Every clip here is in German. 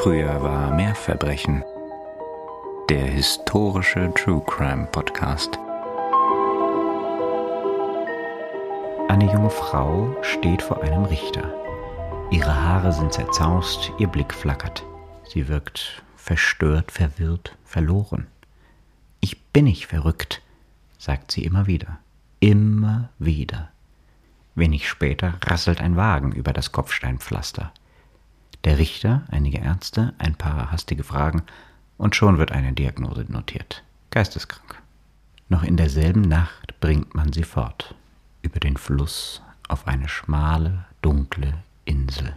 Früher war mehr Verbrechen. Der historische True Crime Podcast. Eine junge Frau steht vor einem Richter. Ihre Haare sind zerzaust, ihr Blick flackert. Sie wirkt verstört, verwirrt, verloren. Ich bin nicht verrückt, sagt sie immer wieder. Immer wieder. Wenig später rasselt ein Wagen über das Kopfsteinpflaster. Der Richter, einige Ärzte, ein paar hastige Fragen und schon wird eine Diagnose notiert. Geisteskrank. Noch in derselben Nacht bringt man sie fort. Über den Fluss auf eine schmale, dunkle Insel.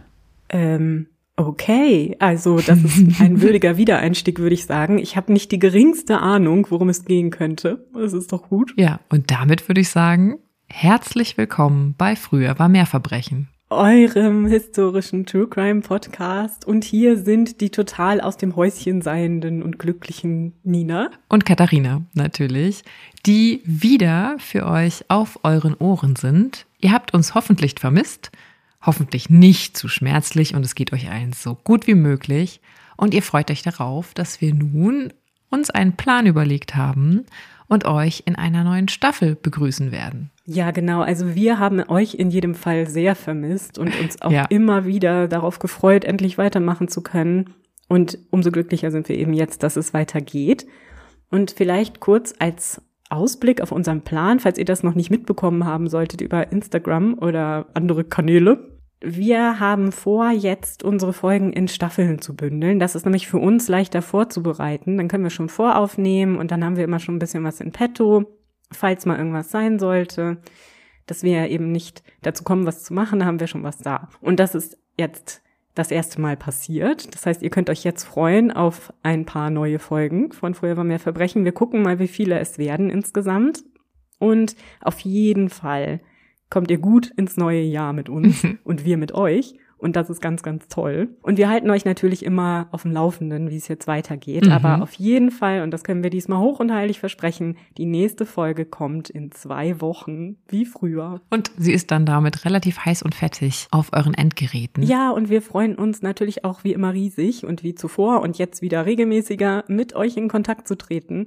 Okay, also das ist ein würdiger Wiedereinstieg, würde ich sagen. Ich habe nicht die geringste Ahnung, worum es gehen könnte. Das ist doch gut. Ja, und damit würde ich sagen, herzlich willkommen bei Früher war mehr Verbrechen. Eurem historischen True Crime Podcast. Und hier sind die total aus dem Häuschen seienden und glücklichen Nina. Und Katharina natürlich, die wieder für euch auf euren Ohren sind. Ihr habt uns hoffentlich vermisst, hoffentlich nicht zu schmerzlich und es geht euch allen so gut wie möglich. Und ihr freut euch darauf, dass wir nun uns einen Plan überlegt haben und euch in einer neuen Staffel begrüßen werden. Ja, genau. Also wir haben euch in jedem Fall sehr vermisst und uns auch immer wieder darauf gefreut, endlich weitermachen zu können. Und umso glücklicher sind wir eben jetzt, dass es weitergeht. Und vielleicht kurz als Ausblick auf unseren Plan, falls ihr das noch nicht mitbekommen haben solltet über Instagram oder andere Kanäle. Wir haben vor, jetzt unsere Folgen in Staffeln zu bündeln. Das ist nämlich für uns leichter vorzubereiten. Dann können wir schon voraufnehmen und dann haben wir immer schon ein bisschen was in petto, falls mal irgendwas sein sollte, dass wir eben nicht dazu kommen, was zu machen, haben wir schon was da. Und das ist jetzt das erste Mal passiert. Das heißt, ihr könnt euch jetzt freuen auf ein paar neue Folgen von Früher war mehr Verbrechen. Wir gucken mal, wie viele es werden insgesamt. Und auf jeden Fall kommt ihr gut ins neue Jahr mit uns und wir mit euch. Und das ist ganz, ganz toll. Und wir halten euch natürlich immer auf dem Laufenden, wie es jetzt weitergeht. Aber auf jeden Fall, und das können wir diesmal hoch und heilig versprechen, die nächste Folge kommt in 2 Wochen, wie früher. Und sie ist dann damit relativ heiß und fettig auf euren Endgeräten. Ja, und wir freuen uns natürlich auch wie immer riesig und wie zuvor und jetzt wieder regelmäßiger mit euch in Kontakt zu treten.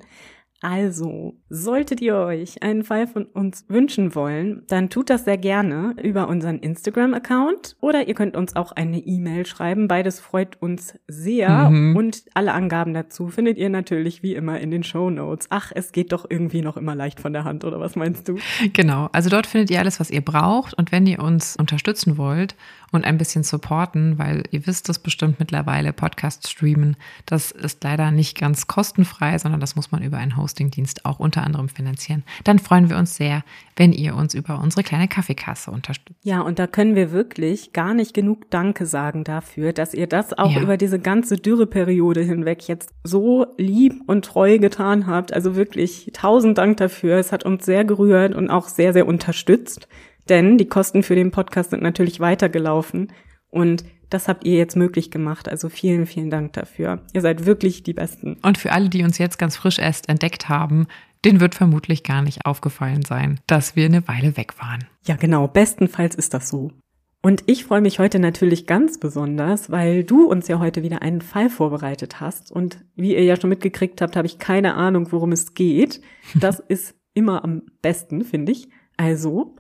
Also, solltet ihr euch einen Fall von uns wünschen wollen, dann tut das sehr gerne über unseren Instagram-Account oder ihr könnt uns auch eine E-Mail schreiben. Beides freut uns sehr und alle Angaben dazu findet ihr natürlich wie immer in den Shownotes. Ach, es geht doch irgendwie noch immer leicht von der Hand, oder was meinst du? Genau, also dort findet ihr alles, was ihr braucht und wenn ihr uns unterstützen wollt und ein bisschen supporten, weil ihr wisst es bestimmt mittlerweile, Podcast streamen, das ist leider nicht ganz kostenfrei, sondern das muss man über einen Hostingdienst auch unter anderem finanzieren. Dann freuen wir uns sehr, wenn ihr uns über unsere kleine Kaffeekasse unterstützt. Ja, und da können wir wirklich gar nicht genug Danke sagen dafür, dass ihr das auch über diese ganze Dürreperiode hinweg jetzt so lieb und treu getan habt. Also wirklich 1000 Dank dafür. Es hat uns sehr gerührt und auch sehr, sehr unterstützt. Denn die Kosten für den Podcast sind natürlich weitergelaufen und das habt ihr jetzt möglich gemacht. Also vielen, vielen Dank dafür. Ihr seid wirklich die Besten. Und für alle, die uns jetzt ganz frisch erst entdeckt haben, denen wird vermutlich gar nicht aufgefallen sein, dass wir eine Weile weg waren. Ja, genau. Bestenfalls ist das so. Und ich freue mich heute natürlich ganz besonders, weil du uns ja heute wieder einen Fall vorbereitet hast. Und wie ihr ja schon mitgekriegt habt, habe ich keine Ahnung, worum es geht. Das ist immer am besten, finde ich. Also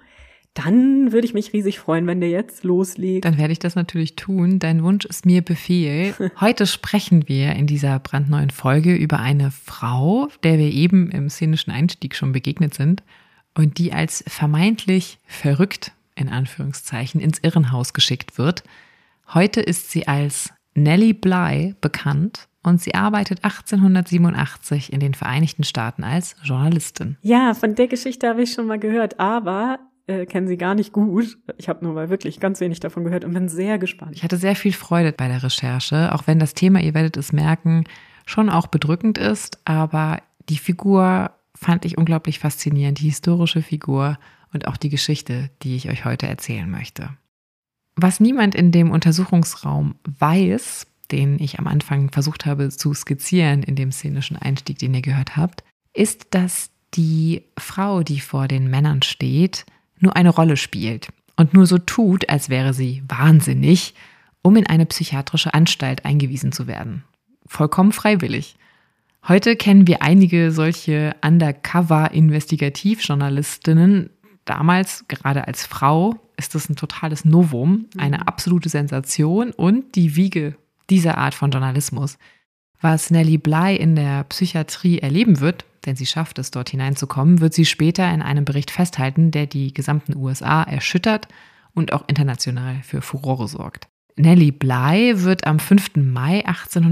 dann würde ich mich riesig freuen, wenn der jetzt loslegst. Dann werde ich das natürlich tun. Dein Wunsch ist mir Befehl. Heute sprechen wir in dieser brandneuen Folge über eine Frau, der wir eben im szenischen Einstieg schon begegnet sind und die als vermeintlich verrückt, in Anführungszeichen, ins Irrenhaus geschickt wird. Heute ist sie als Nellie Bly bekannt und sie arbeitet 1887 in den Vereinigten Staaten als Journalistin. Ja, von der Geschichte habe ich schon mal gehört, aber kennen sie gar nicht gut. Ich habe nur mal wirklich ganz wenig davon gehört und bin sehr gespannt. Ich hatte sehr viel Freude bei der Recherche, auch wenn das Thema, ihr werdet es merken, schon auch bedrückend ist, aber die Figur fand ich unglaublich faszinierend, die historische Figur und auch die Geschichte, die ich euch heute erzählen möchte. Was niemand in dem Untersuchungsraum weiß, den ich am Anfang versucht habe zu skizzieren in dem szenischen Einstieg, den ihr gehört habt, ist, dass die Frau, die vor den Männern steht, nur eine Rolle spielt und nur so tut, als wäre sie wahnsinnig um in eine psychiatrische Anstalt eingewiesen zu werden. Vollkommen freiwillig. Heute kennen wir einige solche Undercover-Investigativjournalistinnen. Damals, gerade als Frau, ist das ein totales Novum, eine absolute Sensation und die Wiege dieser Art von Journalismus. Was Nellie Bly in der Psychiatrie erleben wird, denn sie schafft es, dort hineinzukommen, wird sie später in einem Bericht festhalten, der die gesamten USA erschüttert und auch international für Furore sorgt. Nellie Bly wird am 5. Mai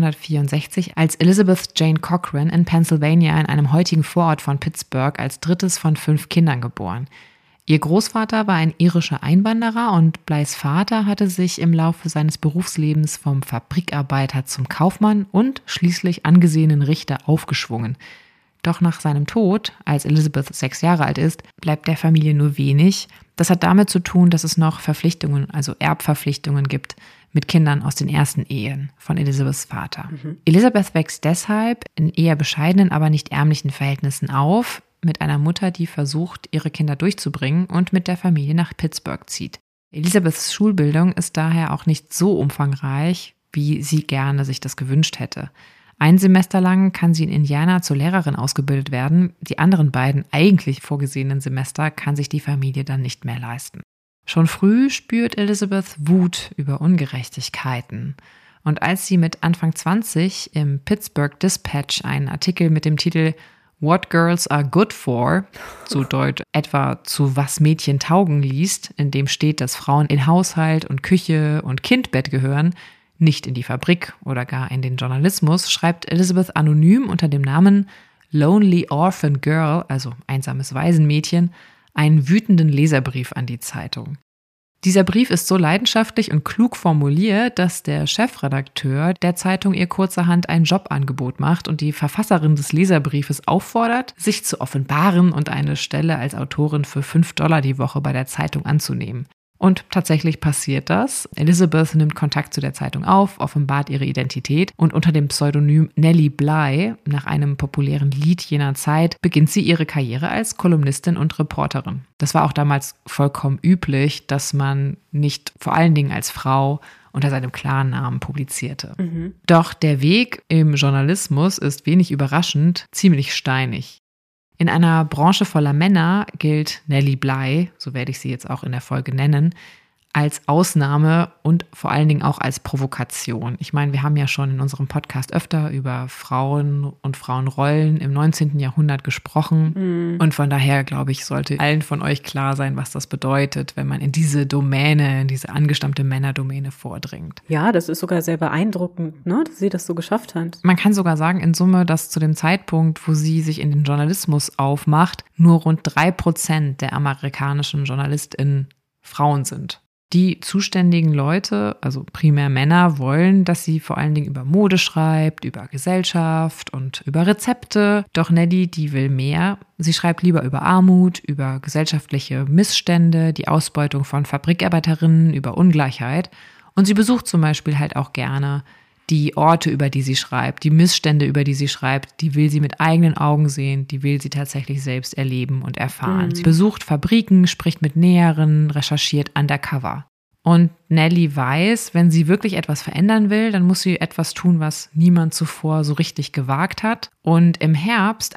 1864 als Elizabeth Jane Cochran in Pennsylvania in einem heutigen Vorort von Pittsburgh als drittes von 5 Kindern geboren. Ihr Großvater war ein irischer Einwanderer und Blys Vater hatte sich im Laufe seines Berufslebens vom Fabrikarbeiter zum Kaufmann und schließlich angesehenen Richter aufgeschwungen. Doch nach seinem Tod, als Elizabeth 6 Jahre alt ist, bleibt der Familie nur wenig. Das hat damit zu tun, dass es noch Verpflichtungen, also Erbverpflichtungen gibt mit Kindern aus den ersten Ehen von Elizabeths Vater. Elizabeth wächst deshalb in eher bescheidenen, aber nicht ärmlichen Verhältnissen auf, mit einer Mutter, die versucht, ihre Kinder durchzubringen und mit der Familie nach Pittsburgh zieht. Elizabeths Schulbildung ist daher auch nicht so umfangreich, wie sie gerne sich das gewünscht hätte. Ein Semester lang kann sie in Indiana zur Lehrerin ausgebildet werden. Die anderen beiden eigentlich vorgesehenen Semester kann sich die Familie dann nicht mehr leisten. Schon früh spürt Elizabeth Wut über Ungerechtigkeiten. Und als sie mit Anfang 20 im Pittsburgh Dispatch einen Artikel mit dem Titel What Girls Are Good For, zu Deutsch etwa zu was Mädchen taugen liest, in dem steht, dass Frauen in Haushalt und Küche und Kindbett gehören, nicht in die Fabrik oder gar in den Journalismus, schreibt Elizabeth anonym unter dem Namen Lonely Orphan Girl, also einsames Waisenmädchen, einen wütenden Leserbrief an die Zeitung. Dieser Brief ist so leidenschaftlich und klug formuliert, dass der Chefredakteur der Zeitung ihr kurzerhand ein Jobangebot macht und die Verfasserin des Leserbriefes auffordert, sich zu offenbaren und eine Stelle als Autorin für $5 die Woche bei der Zeitung anzunehmen. Und tatsächlich passiert das. Elizabeth nimmt Kontakt zu der Zeitung auf, offenbart ihre Identität und unter dem Pseudonym Nellie Bly, nach einem populären Lied jener Zeit, beginnt sie ihre Karriere als Kolumnistin und Reporterin. Das war auch damals vollkommen üblich, dass man nicht vor allen Dingen als Frau unter seinem Klarnamen publizierte. Doch der Weg im Journalismus ist wenig überraschend ziemlich steinig. In einer Branche voller Männer gilt Nellie Bly, so werde ich sie jetzt auch in der Folge nennen, als Ausnahme und vor allen Dingen auch als Provokation. Ich meine, wir haben ja schon in unserem Podcast öfter über Frauen und Frauenrollen im 19. Jahrhundert gesprochen. Und von daher, glaube ich, sollte allen von euch klar sein, was das bedeutet, wenn man in diese Domäne, in diese angestammte Männerdomäne vordringt. Ja, das ist sogar sehr beeindruckend, ne, dass sie das so geschafft hat. Man kann sogar sagen, in Summe, dass zu dem Zeitpunkt, wo sie sich in den Journalismus aufmacht, nur rund 3% der amerikanischen JournalistInnen Frauen sind. Die zuständigen Leute, also primär Männer, wollen, dass sie vor allen Dingen über Mode schreibt, über Gesellschaft und über Rezepte. Doch Nellie, die will mehr. Sie schreibt lieber über Armut, über gesellschaftliche Missstände, die Ausbeutung von Fabrikarbeiterinnen, über Ungleichheit. Und sie besucht zum Beispiel halt auch gerne die Orte, über die sie schreibt, die Missstände, über die sie schreibt, die will sie mit eigenen Augen sehen, die will sie tatsächlich selbst erleben und erfahren. Sie besucht Fabriken, spricht mit Näheren, recherchiert undercover. Und Nellie weiß, wenn sie wirklich etwas verändern will, dann muss sie etwas tun, was niemand zuvor so richtig gewagt hat. Und im Herbst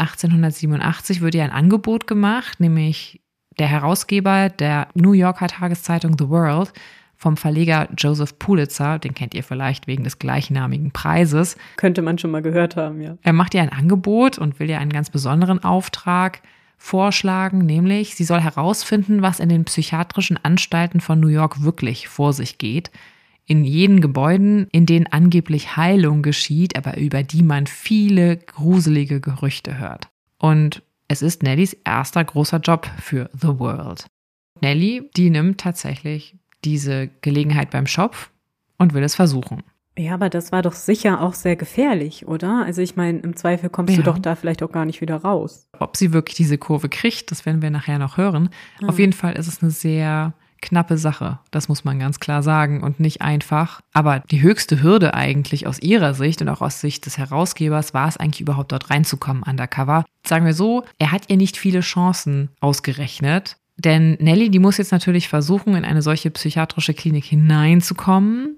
1887 wird ihr ein Angebot gemacht, nämlich der Herausgeber der New Yorker Tageszeitung The World, vom Verleger Joseph Pulitzer, den kennt ihr vielleicht wegen des gleichnamigen Preises. Könnte man schon mal gehört haben, ja. Er macht ihr ein Angebot und will ihr einen ganz besonderen Auftrag vorschlagen, nämlich sie soll herausfinden, was in den psychiatrischen Anstalten von New York wirklich vor sich geht. In jenen Gebäuden, in denen angeblich Heilung geschieht, aber über die man viele gruselige Gerüchte hört. Und es ist Nellies erster großer Job für The World. Nellie, die nimmt tatsächlich diese Gelegenheit beim Schopf und will es versuchen. Ja, aber das war doch sicher auch sehr gefährlich, oder? Also ich meine, im Zweifel kommst du doch da vielleicht auch gar nicht wieder raus. Ob sie wirklich diese Kurve kriegt, das werden wir nachher noch hören. Auf jeden Fall ist es eine sehr knappe Sache, das muss man ganz klar sagen und nicht einfach. Aber die höchste Hürde eigentlich aus ihrer Sicht und auch aus Sicht des Herausgebers war es eigentlich überhaupt dort reinzukommen undercover. Sagen wir so, er hat ihr nicht viele Chancen ausgerechnet. Denn Nellie, die muss jetzt natürlich versuchen, in eine solche psychiatrische Klinik hineinzukommen.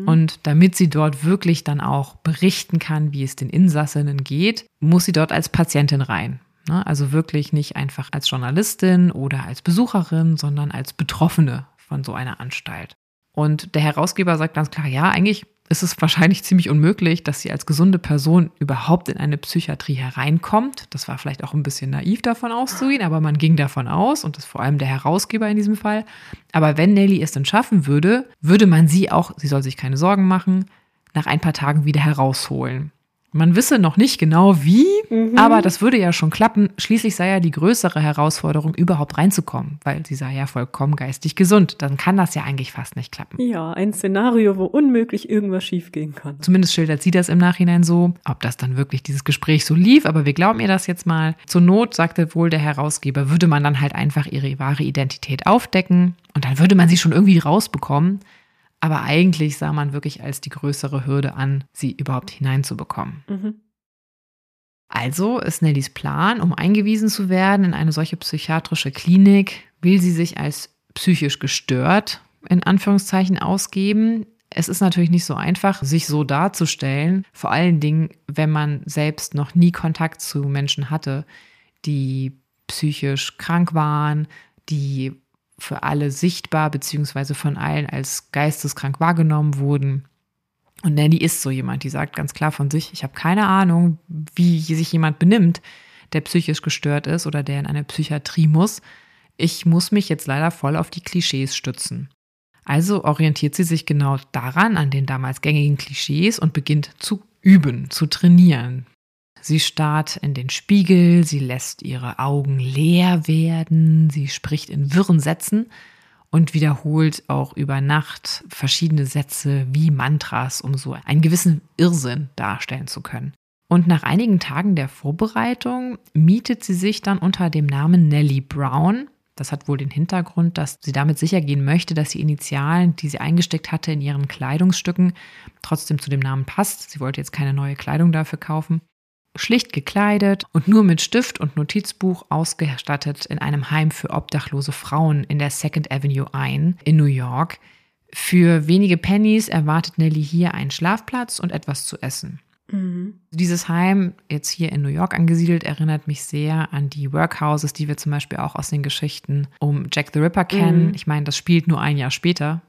Und damit sie dort wirklich dann auch berichten kann, wie es den Insassinnen geht, muss sie dort als Patientin rein. Also wirklich nicht einfach als Journalistin oder als Besucherin, sondern als Betroffene von so einer Anstalt. Und der Herausgeber sagt ganz klar, ja, eigentlich ist es wahrscheinlich ziemlich unmöglich, dass sie als gesunde Person überhaupt in eine Psychiatrie hereinkommt. Das war vielleicht auch ein bisschen naiv davon auszugehen, aber man ging davon aus, und das ist vor allem der Herausgeber in diesem Fall. Aber wenn Nelly es dann schaffen würde, würde man sie auch, sie soll sich keine Sorgen machen, nach ein paar Tagen wieder herausholen. Man wisse noch nicht genau wie, aber das würde ja schon klappen. Schließlich sei ja die größere Herausforderung, überhaupt reinzukommen, weil sie sei ja vollkommen geistig gesund. Dann kann das ja eigentlich fast nicht klappen. Ja, ein Szenario, wo unmöglich irgendwas schiefgehen kann. Zumindest schildert sie das im Nachhinein so, ob das dann wirklich dieses Gespräch so lief, aber wir glauben ihr das jetzt mal. Zur Not, sagte wohl der Herausgeber, würde man dann halt einfach ihre wahre Identität aufdecken und dann würde man sie schon irgendwie rausbekommen. Aber eigentlich sah man wirklich als die größere Hürde an, sie überhaupt hineinzubekommen. Also ist Nellys Plan, um eingewiesen zu werden in eine solche psychiatrische Klinik, will sie sich als psychisch gestört, in Anführungszeichen, ausgeben. Es ist natürlich nicht so einfach, sich so darzustellen, vor allen Dingen, wenn man selbst noch nie Kontakt zu Menschen hatte, die psychisch krank waren, die für alle sichtbar bzw. von allen als geisteskrank wahrgenommen wurden. Und Nelly ist so jemand, die sagt ganz klar von sich, ich habe keine Ahnung, wie sich jemand benimmt, der psychisch gestört ist oder der in eine Psychiatrie muss. Ich muss mich jetzt leider voll auf die Klischees stützen. Also orientiert sie sich genau daran, an den damals gängigen Klischees und beginnt zu üben, zu trainieren. Sie starrt in den Spiegel, sie lässt ihre Augen leer werden, sie spricht in wirren Sätzen und wiederholt auch über Nacht verschiedene Sätze wie Mantras, um so einen gewissen Irrsinn darstellen zu können. Und nach einigen Tagen der Vorbereitung mietet sie sich dann unter dem Namen Nellie Brown. Das hat wohl den Hintergrund, dass sie damit sicher gehen möchte, dass die Initialen, die sie eingesteckt hatte in ihren Kleidungsstücken, trotzdem zu dem Namen passt. Sie wollte jetzt keine neue Kleidung dafür kaufen. Schlicht gekleidet und nur mit Stift und Notizbuch ausgestattet in einem Heim für obdachlose Frauen in der Second Avenue ein in New York. Für wenige Pennies erwartet Nelly hier einen Schlafplatz und etwas zu essen. Dieses Heim, jetzt hier in New York angesiedelt, erinnert mich sehr an die Workhouses, die wir zum Beispiel auch aus den Geschichten um Jack the Ripper kennen. Ich meine, das spielt nur ein Jahr später,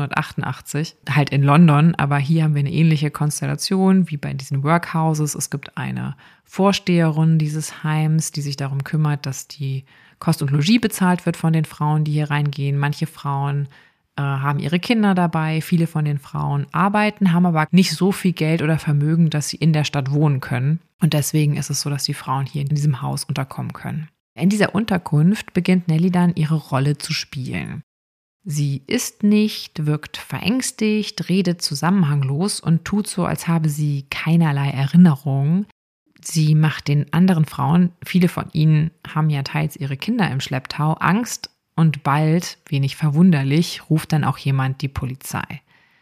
1888, halt in London, aber hier haben wir eine ähnliche Konstellation wie bei diesen Workhouses. Es gibt eine Vorsteherin dieses Heims, die sich darum kümmert, dass die Kost und Logis bezahlt wird von den Frauen, die hier reingehen. Manche Frauen haben ihre Kinder dabei. Viele von den Frauen arbeiten, haben aber nicht so viel Geld oder Vermögen, dass sie in der Stadt wohnen können. Und deswegen ist es so, dass die Frauen hier in diesem Haus unterkommen können. In dieser Unterkunft beginnt Nelly dann ihre Rolle zu spielen. Sie isst nicht, wirkt verängstigt, redet zusammenhanglos und tut so, als habe sie keinerlei Erinnerung. Sie macht den anderen Frauen, viele von ihnen haben ja teils ihre Kinder im Schlepptau, Angst. Und bald, wenig verwunderlich, ruft dann auch jemand die Polizei.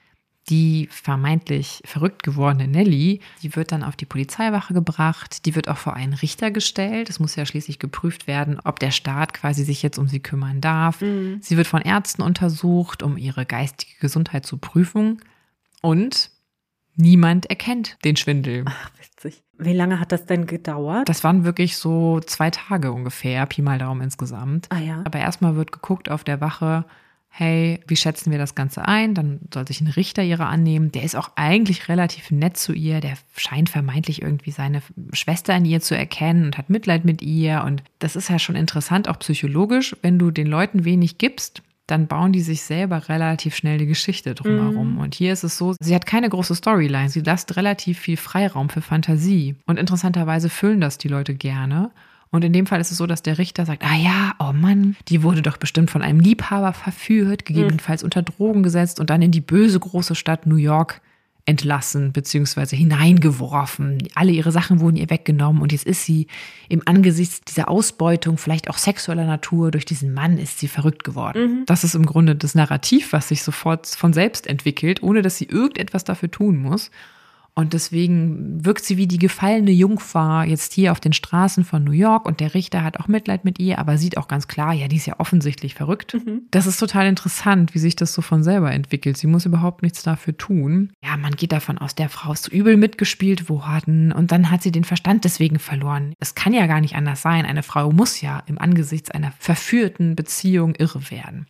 Die vermeintlich verrückt gewordene Nelly, die wird dann auf die Polizeiwache gebracht, die wird auch vor einen Richter gestellt. Es muss ja schließlich geprüft werden, ob der Staat quasi sich jetzt um sie kümmern darf. Sie wird von Ärzten untersucht, um ihre geistige Gesundheit zu prüfen. Und niemand erkennt den Schwindel. Ach, witzig. Wie lange hat das denn gedauert? Das waren wirklich so 2 Tage ungefähr, Pi mal Daumen insgesamt. Ah ja. Aber erstmal wird geguckt auf der Wache, hey, wie schätzen wir das Ganze ein? Dann soll sich ein Richter ihrer annehmen. Der ist auch eigentlich relativ nett zu ihr. Der scheint vermeintlich irgendwie seine Schwester in ihr zu erkennen und hat Mitleid mit ihr. Und das ist ja schon interessant, auch psychologisch. Wenn du den Leuten wenig gibst, dann bauen die sich selber relativ schnell die Geschichte drumherum. Und hier ist es so, sie hat keine große Storyline. Sie lässt relativ viel Freiraum für Fantasie. Und interessanterweise füllen das die Leute gerne. Und in dem Fall ist es so, dass der Richter sagt, ah ja, oh Mann, die wurde doch bestimmt von einem Liebhaber verführt, gegebenenfalls unter Drogen gesetzt und dann in die böse große Stadt New York entlassen bzw. hineingeworfen. Alle ihre Sachen wurden ihr weggenommen und jetzt ist sie im Angesicht dieser Ausbeutung, vielleicht auch sexueller Natur, durch diesen Mann ist sie verrückt geworden. Das ist im Grunde das Narrativ, was sich sofort von selbst entwickelt, ohne dass sie irgendetwas dafür tun muss. Und deswegen wirkt sie wie die gefallene Jungfer jetzt hier auf den Straßen von New York. Und der Richter hat auch Mitleid mit ihr, aber sieht auch ganz klar, ja, die ist ja offensichtlich verrückt. Das ist total interessant, wie sich das so von selber entwickelt. Sie muss überhaupt nichts dafür tun. Ja, man geht davon aus, der Frau ist so übel mitgespielt worden und dann hat sie den Verstand deswegen verloren. Es kann ja gar nicht anders sein. Eine Frau muss ja im Angesichts einer verführten Beziehung irre werden.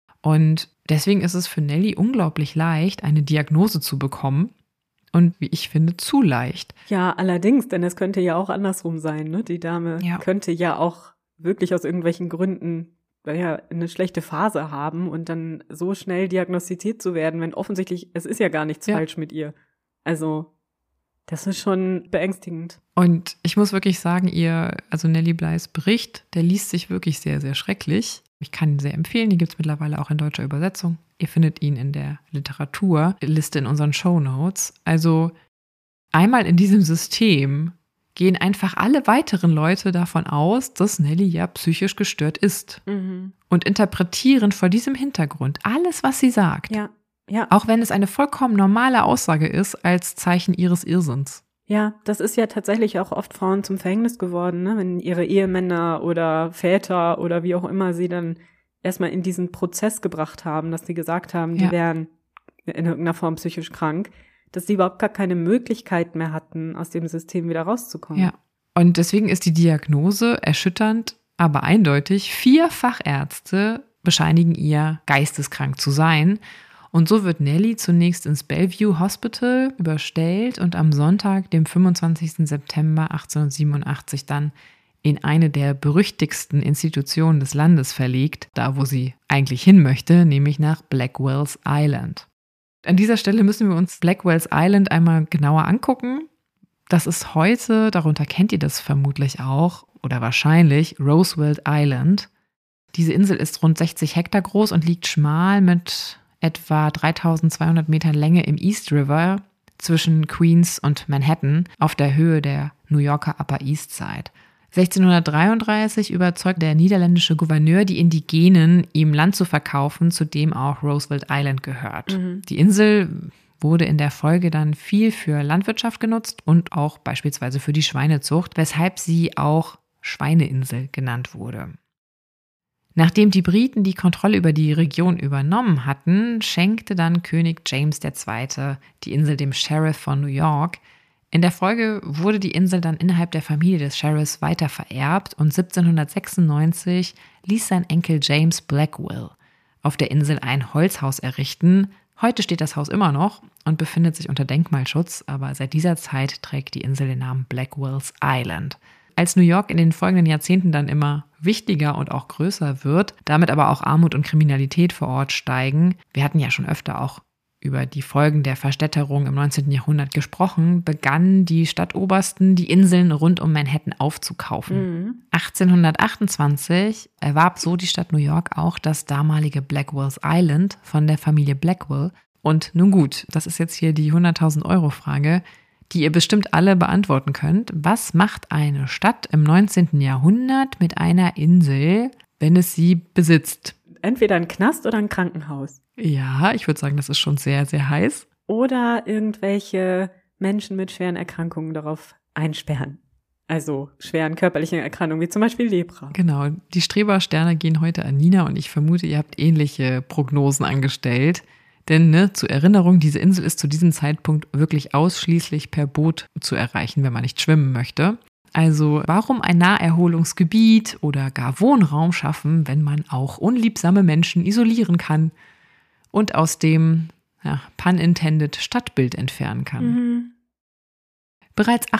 Und deswegen ist es für Nellie unglaublich leicht, eine Diagnose zu bekommen. Und wie ich finde, zu leicht. Ja, allerdings, denn es könnte ja auch andersrum sein, ne? Die Dame könnte ja auch wirklich aus irgendwelchen Gründen eine schlechte Phase haben und dann so schnell diagnostiziert zu werden, wenn offensichtlich, es ist ja gar nichts falsch mit ihr. Also, das ist schon beängstigend. Und ich muss wirklich sagen, Nellie Blys Bericht, der liest sich wirklich sehr, sehr schrecklich. Ich kann ihn sehr empfehlen, den gibt es mittlerweile auch in deutscher Übersetzung. Ihr findet ihn in der Literaturliste in unseren Shownotes. Also einmal in diesem System gehen einfach alle weiteren Leute davon aus, dass Nellie ja psychisch gestört ist. Und interpretieren vor diesem Hintergrund alles, was sie sagt. Ja. Auch wenn es eine vollkommen normale Aussage ist, als Zeichen ihres Irrsinns. Ja, das ist ja tatsächlich auch oft Frauen zum Verhängnis geworden, ne? Wenn ihre Ehemänner oder Väter oder wie auch immer sie dann erstmal in diesen Prozess gebracht haben, dass sie gesagt haben, die wären in irgendeiner Form psychisch krank, dass sie überhaupt gar keine Möglichkeit mehr hatten, aus dem System wieder rauszukommen. Ja, und deswegen ist die Diagnose erschütternd, aber eindeutig. 4 Fachärzte bescheinigen ihr, geisteskrank zu sein. Und so wird Nellie zunächst ins Bellevue Hospital überstellt und am Sonntag, dem 25. September 1887 dann in eine der berüchtigsten Institutionen des Landes verlegt, da wo sie eigentlich hin möchte, nämlich nach Blackwell's Island. An dieser Stelle müssen wir uns Blackwell's Island einmal genauer angucken. Das ist heute, darunter kennt ihr das vermutlich auch oder wahrscheinlich, Roosevelt Island. Diese Insel ist rund 60 Hektar groß und liegt schmal mit etwa 3200 Metern Länge im East River zwischen Queens und Manhattan auf der Höhe der New Yorker Upper East Side. 1633 überzeugt der niederländische Gouverneur die Indigenen, ihm Land zu verkaufen, zu dem auch Roosevelt Island gehört. Die Insel wurde in der Folge dann viel für Landwirtschaft genutzt und auch beispielsweise für die Schweinezucht, weshalb sie auch Schweineinsel genannt wurde. Nachdem die Briten die Kontrolle über die Region übernommen hatten, schenkte dann König James II. Die Insel dem Sheriff von New York. In der Folge wurde die Insel dann innerhalb der Familie des Sheriffs weiter vererbt und 1796 ließ sein Enkel James Blackwell auf der Insel ein Holzhaus errichten. Heute steht das Haus immer noch und befindet sich unter Denkmalschutz, aber seit dieser Zeit trägt die Insel den Namen Blackwell's Island. Als New York in den folgenden Jahrzehnten dann immer wichtiger und auch größer wird, damit aber auch Armut und Kriminalität vor Ort steigen, wir hatten ja schon öfter auch über die Folgen der Verstädterung im 19. Jahrhundert gesprochen, begannen die Stadtobersten, die Inseln rund um Manhattan aufzukaufen. 1828 erwarb so die Stadt New York auch das damalige Blackwell's Island von der Familie Blackwell. Und nun gut, das ist jetzt hier die 100.000-Euro-Frage, die ihr bestimmt alle beantworten könnt. Was macht eine Stadt im 19. Jahrhundert mit einer Insel, wenn es sie besitzt? Entweder ein Knast oder ein Krankenhaus. Ja, ich würde sagen, das ist schon sehr, sehr heiß. Oder irgendwelche Menschen mit schweren Erkrankungen darauf einsperren. Also schweren körperlichen Erkrankungen, wie zum Beispiel Lepra. Genau, die Strebersterne gehen heute an Nina und ich vermute, ihr habt ähnliche Prognosen angestellt. Denn zur Erinnerung, diese Insel ist zu diesem Zeitpunkt wirklich ausschließlich per Boot zu erreichen, wenn man nicht schwimmen möchte. Also warum ein Naherholungsgebiet oder gar Wohnraum schaffen, wenn man auch unliebsame Menschen isolieren kann und aus dem, pun intended, Stadtbild entfernen kann? Bereits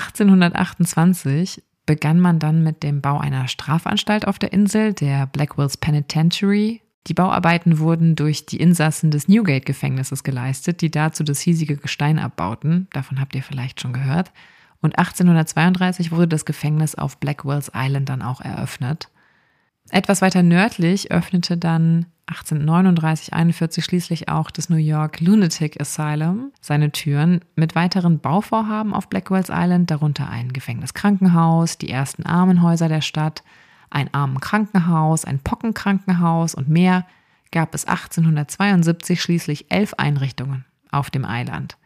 1828 begann man dann mit dem Bau einer Strafanstalt auf der Insel, der Blackwell's Penitentiary. Die Bauarbeiten wurden durch die Insassen des Newgate-Gefängnisses geleistet, die dazu das hiesige Gestein abbauten. Davon habt ihr vielleicht schon gehört. Und 1832 wurde das Gefängnis auf Blackwell's Island dann auch eröffnet. Etwas weiter nördlich öffnete dann 1839/41 schließlich auch das New York Lunatic Asylum seine Türen mit weiteren Bauvorhaben auf Blackwell's Island, darunter ein Gefängniskrankenhaus, die ersten Armenhäuser der Stadt, ein Armenkrankenhaus, ein Pockenkrankenhaus und mehr, gab es 1872 schließlich 11 Einrichtungen auf dem Island.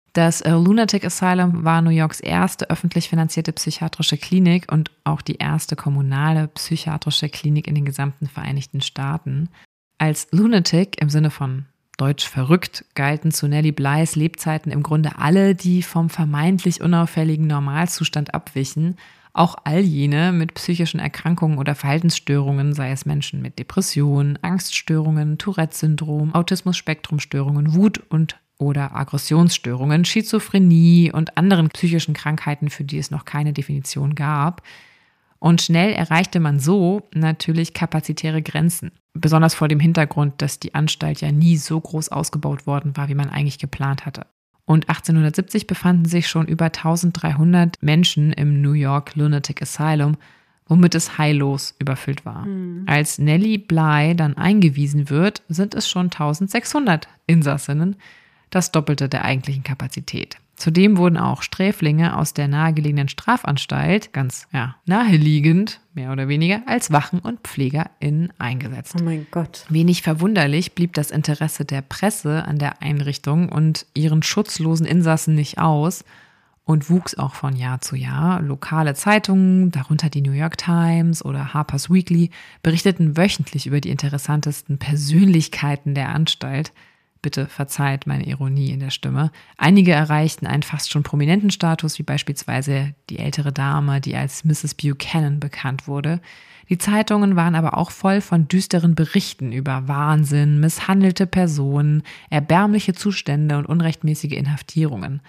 Das Lunatic Asylum war New Yorks erste öffentlich finanzierte psychiatrische Klinik und auch die erste kommunale psychiatrische Klinik in den gesamten Vereinigten Staaten. Als Lunatic im Sinne von deutsch verrückt galten zu Nellie Blys Lebzeiten im Grunde alle, die vom vermeintlich unauffälligen Normalzustand abwichen, auch all jene mit psychischen Erkrankungen oder Verhaltensstörungen, sei es Menschen mit Depressionen, Angststörungen, Tourette-Syndrom, Autismus-Spektrum-Störungen, Wut- oder Aggressionsstörungen, Schizophrenie und anderen psychischen Krankheiten, für die es noch keine Definition gab. Und schnell erreichte man so natürlich kapazitäre Grenzen. Besonders vor dem Hintergrund, dass die Anstalt ja nie so groß ausgebaut worden war, wie man eigentlich geplant hatte. Und 1870 befanden sich schon über 1300 Menschen im New York Lunatic Asylum, womit es heillos überfüllt war. Als Nellie Bly dann eingewiesen wird, sind es schon 1600 Insassinnen, das Doppelte der eigentlichen Kapazität. Zudem wurden auch Sträflinge aus der nahegelegenen Strafanstalt, ganz naheliegend, mehr oder weniger, als Wachen und PflegerInnen eingesetzt. Oh mein Gott. Wenig verwunderlich blieb das Interesse der Presse an der Einrichtung und ihren schutzlosen Insassen nicht aus und wuchs auch von Jahr zu Jahr. Lokale Zeitungen, darunter die New York Times oder Harper's Weekly, berichteten wöchentlich über die interessantesten Persönlichkeiten der Anstalt. Bitte verzeiht meine Ironie in der Stimme. Einige erreichten einen fast schon prominenten Status, wie beispielsweise die ältere Dame, die als Mrs. Buchanan bekannt wurde. Die Zeitungen waren aber auch voll von düsteren Berichten über Wahnsinn, misshandelte Personen, erbärmliche Zustände und unrechtmäßige Inhaftierungen.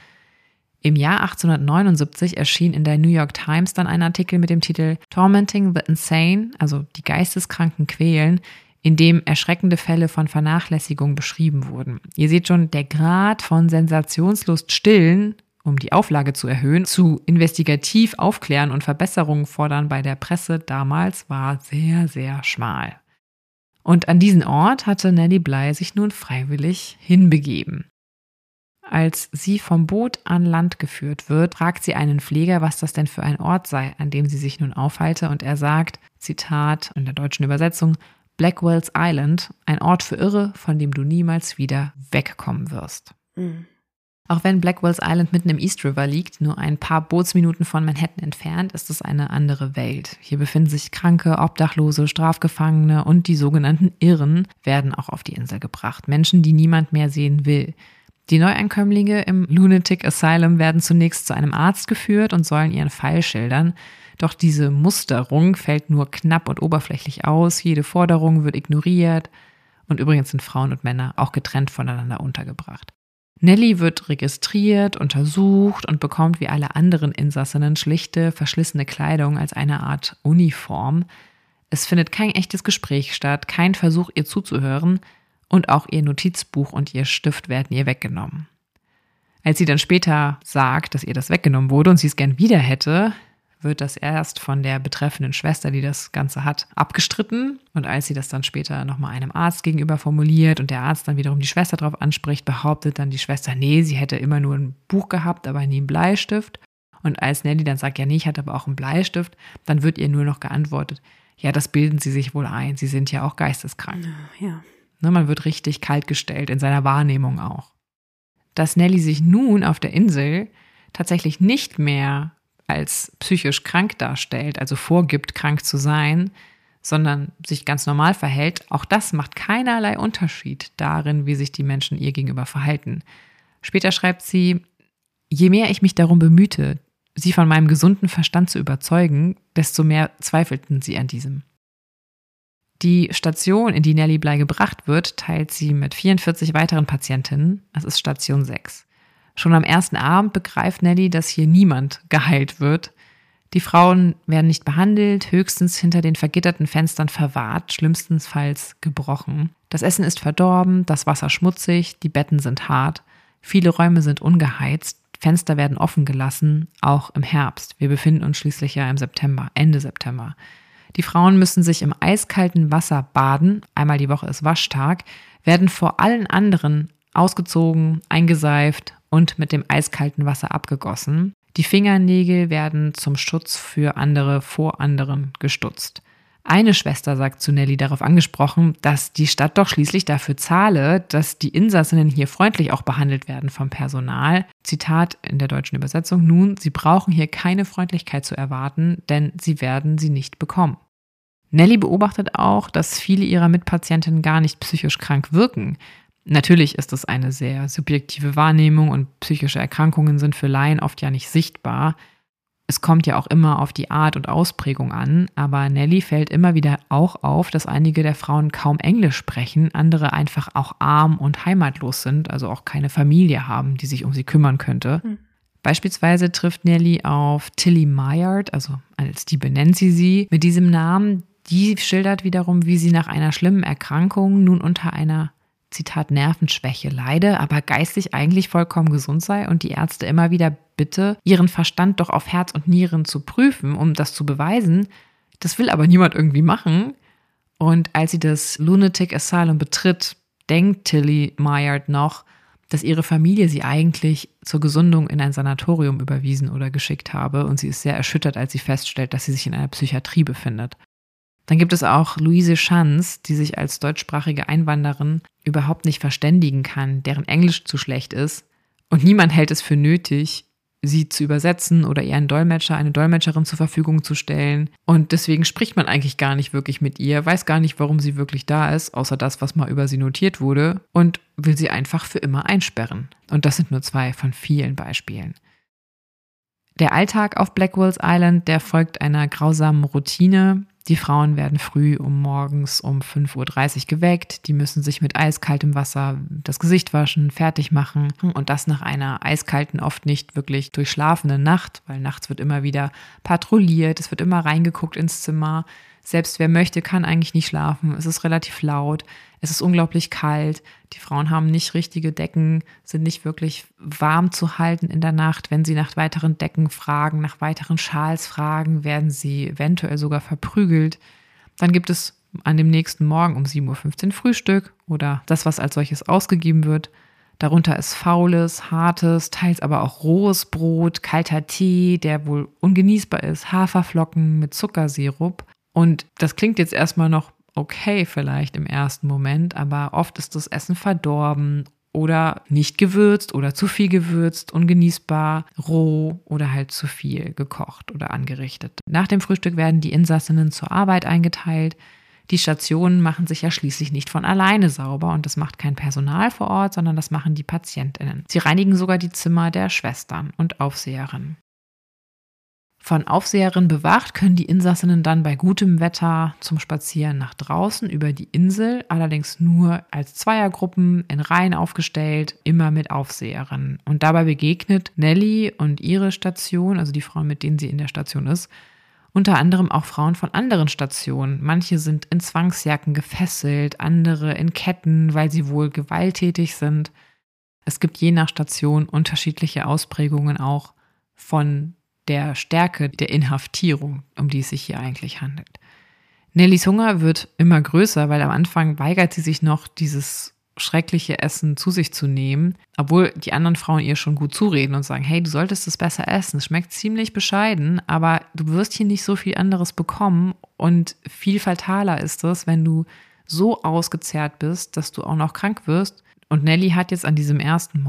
Im Jahr 1879 erschien in der New York Times dann ein Artikel mit dem Titel Tormenting the Insane, also die Geisteskranken quälen, in dem erschreckende Fälle von Vernachlässigung beschrieben wurden. Ihr seht schon, der Grad von Sensationslust stillen, um die Auflage zu erhöhen, zu investigativ aufklären und Verbesserungen fordern bei der Presse damals war sehr, sehr schmal. Und an diesen Ort hatte Nellie Bly sich nun freiwillig hinbegeben. Als sie vom Boot an Land geführt wird, fragt sie einen Pfleger, was das denn für ein Ort sei, an dem sie sich nun aufhalte, und er sagt, Zitat in der deutschen Übersetzung, Blackwell's Island, ein Ort für Irre, von dem du niemals wieder wegkommen wirst. Auch wenn Blackwell's Island mitten im East River liegt, nur ein paar Bootsminuten von Manhattan entfernt, ist es eine andere Welt. Hier befinden sich Kranke, Obdachlose, Strafgefangene und die sogenannten Irren werden auch auf die Insel gebracht. Menschen, die niemand mehr sehen will. Die Neuankömmlinge im Lunatic Asylum werden zunächst zu einem Arzt geführt und sollen ihren Fall schildern. Doch diese Musterung fällt nur knapp und oberflächlich aus. Jede Forderung wird ignoriert. Und übrigens sind Frauen und Männer auch getrennt voneinander untergebracht. Nellie wird registriert, untersucht und bekommt wie alle anderen Insassinnen schlichte, verschlissene Kleidung als eine Art Uniform. Es findet kein echtes Gespräch statt, kein Versuch, ihr zuzuhören. Und auch ihr Notizbuch und ihr Stift werden ihr weggenommen. Als sie dann später sagt, dass ihr das weggenommen wurde und sie es gern wieder hätte, wird das erst von der betreffenden Schwester, die das Ganze hat, abgestritten. Und als sie das dann später nochmal einem Arzt gegenüber formuliert und der Arzt dann wiederum die Schwester darauf anspricht, behauptet dann die Schwester, nee, sie hätte immer nur ein Buch gehabt, aber nie einen Bleistift. Und als Nellie dann sagt, ja nee, ich hatte aber auch einen Bleistift, dann wird ihr nur noch geantwortet, ja, das bilden Sie sich wohl ein, Sie sind ja auch geisteskrank. Ja. Man wird richtig kaltgestellt, in seiner Wahrnehmung auch. Dass Nellie sich nun auf der Insel tatsächlich nicht mehr als psychisch krank darstellt, also vorgibt, krank zu sein, sondern sich ganz normal verhält, auch das macht keinerlei Unterschied darin, wie sich die Menschen ihr gegenüber verhalten. Später schreibt sie, je mehr ich mich darum bemühte, sie von meinem gesunden Verstand zu überzeugen, desto mehr zweifelten sie an diesem. Die Station, in die Nellie Bly gebracht wird, teilt sie mit 44 weiteren Patientinnen. Das ist Station 6. Schon am ersten Abend begreift Nellie, dass hier niemand geheilt wird. Die Frauen werden nicht behandelt, höchstens hinter den vergitterten Fenstern verwahrt, schlimmstenfalls gebrochen. Das Essen ist verdorben, das Wasser schmutzig, die Betten sind hart. Viele Räume sind ungeheizt, Fenster werden offen gelassen, auch im Herbst. Wir befinden uns schließlich ja im September, Ende September. Die Frauen müssen sich im eiskalten Wasser baden, einmal die Woche ist Waschtag, werden vor allen anderen ausgezogen, eingeseift und mit dem eiskalten Wasser abgegossen. Die Fingernägel werden zum Schutz für andere vor anderen gestutzt. Eine Schwester sagt zu Nelly darauf angesprochen, dass die Stadt doch schließlich dafür zahle, dass die Insassinnen hier freundlich auch behandelt werden vom Personal. Zitat in der deutschen Übersetzung: Nun, sie brauchen hier keine Freundlichkeit zu erwarten, denn sie werden sie nicht bekommen. Nelly beobachtet auch, dass viele ihrer Mitpatientinnen gar nicht psychisch krank wirken. Natürlich ist es eine sehr subjektive Wahrnehmung und psychische Erkrankungen sind für Laien oft ja nicht sichtbar. Es kommt ja auch immer auf die Art und Ausprägung an, aber Nelly fällt immer wieder auch auf, dass einige der Frauen kaum Englisch sprechen, andere einfach auch arm und heimatlos sind, also auch keine Familie haben, die sich um sie kümmern könnte. Beispielsweise trifft Nelly auf Tilly Mayard, also als die benennt sie mit diesem Namen. Die schildert wiederum, wie sie nach einer schlimmen Erkrankung nun unter einer, Zitat, Nervenschwäche leide, aber geistig eigentlich vollkommen gesund sei und die Ärzte immer wieder bitte, ihren Verstand doch auf Herz und Nieren zu prüfen, um das zu beweisen. Das will aber niemand irgendwie machen. Und als sie das Lunatic Asylum betritt, denkt Tilly Mayard noch, dass ihre Familie sie eigentlich zur Gesundung in ein Sanatorium überwiesen oder geschickt habe. Und sie ist sehr erschüttert, als sie feststellt, dass sie sich in einer Psychiatrie befindet. Dann gibt es auch Luise Schanz, die sich als deutschsprachige Einwanderin überhaupt nicht verständigen kann, deren Englisch zu schlecht ist. Und niemand hält es für nötig, sie zu übersetzen oder ihr einen Dolmetscher, eine Dolmetscherin zur Verfügung zu stellen. Und deswegen spricht man eigentlich gar nicht wirklich mit ihr, weiß gar nicht, warum sie wirklich da ist, außer das, was mal über sie notiert wurde, und will sie einfach für immer einsperren. Und das sind nur 2 von vielen Beispielen. Der Alltag auf Blackwell's Island, der folgt einer grausamen Routine. Die Frauen werden früh morgens um 5:30 Uhr geweckt. Die müssen sich mit eiskaltem Wasser das Gesicht waschen, fertig machen. Und das nach einer eiskalten, oft nicht wirklich durchschlafenen Nacht, weil nachts wird immer wieder patrouilliert, es wird immer reingeguckt ins Zimmer. Selbst wer möchte, kann eigentlich nicht schlafen. Es ist relativ laut, es ist unglaublich kalt. Die Frauen haben nicht richtige Decken, sind nicht wirklich warm zu halten in der Nacht. Wenn sie nach weiteren Decken fragen, nach weiteren Schals fragen, werden sie eventuell sogar verprügelt. Dann gibt es an dem nächsten Morgen um 7:15 Uhr Frühstück oder das, was als solches ausgegeben wird. Darunter ist faules, hartes, teils aber auch rohes Brot, kalter Tee, der wohl ungenießbar ist, Haferflocken mit Zuckersirup. Und das klingt jetzt erstmal noch okay vielleicht im ersten Moment, aber oft ist das Essen verdorben oder nicht gewürzt oder zu viel gewürzt, ungenießbar, roh oder halt zu viel gekocht oder angerichtet. Nach dem Frühstück werden die Insassinnen zur Arbeit eingeteilt. Die Stationen machen sich ja schließlich nicht von alleine sauber und das macht kein Personal vor Ort, sondern das machen die PatientInnen. Sie reinigen sogar die Zimmer der Schwestern und Aufseherinnen. Von Aufseherinnen bewacht können die Insassinnen dann bei gutem Wetter zum Spazieren nach draußen über die Insel, allerdings nur als Zweiergruppen in Reihen aufgestellt, immer mit Aufseherinnen. Und dabei begegnet Nelly und ihre Station, also die Frauen, mit denen sie in der Station ist, unter anderem auch Frauen von anderen Stationen. Manche sind in Zwangsjacken gefesselt, andere in Ketten, weil sie wohl gewalttätig sind. Es gibt je nach Station unterschiedliche Ausprägungen auch von der Stärke der Inhaftierung, um die es sich hier eigentlich handelt. Nellys Hunger wird immer größer, weil am Anfang weigert sie sich noch, dieses schreckliche Essen zu sich zu nehmen, obwohl die anderen Frauen ihr schon gut zureden und sagen, hey, du solltest es besser essen, es schmeckt ziemlich bescheiden, aber du wirst hier nicht so viel anderes bekommen und viel fataler ist es, wenn du so ausgezehrt bist, dass du auch noch krank wirst. Und Nelly hat jetzt an ihren ersten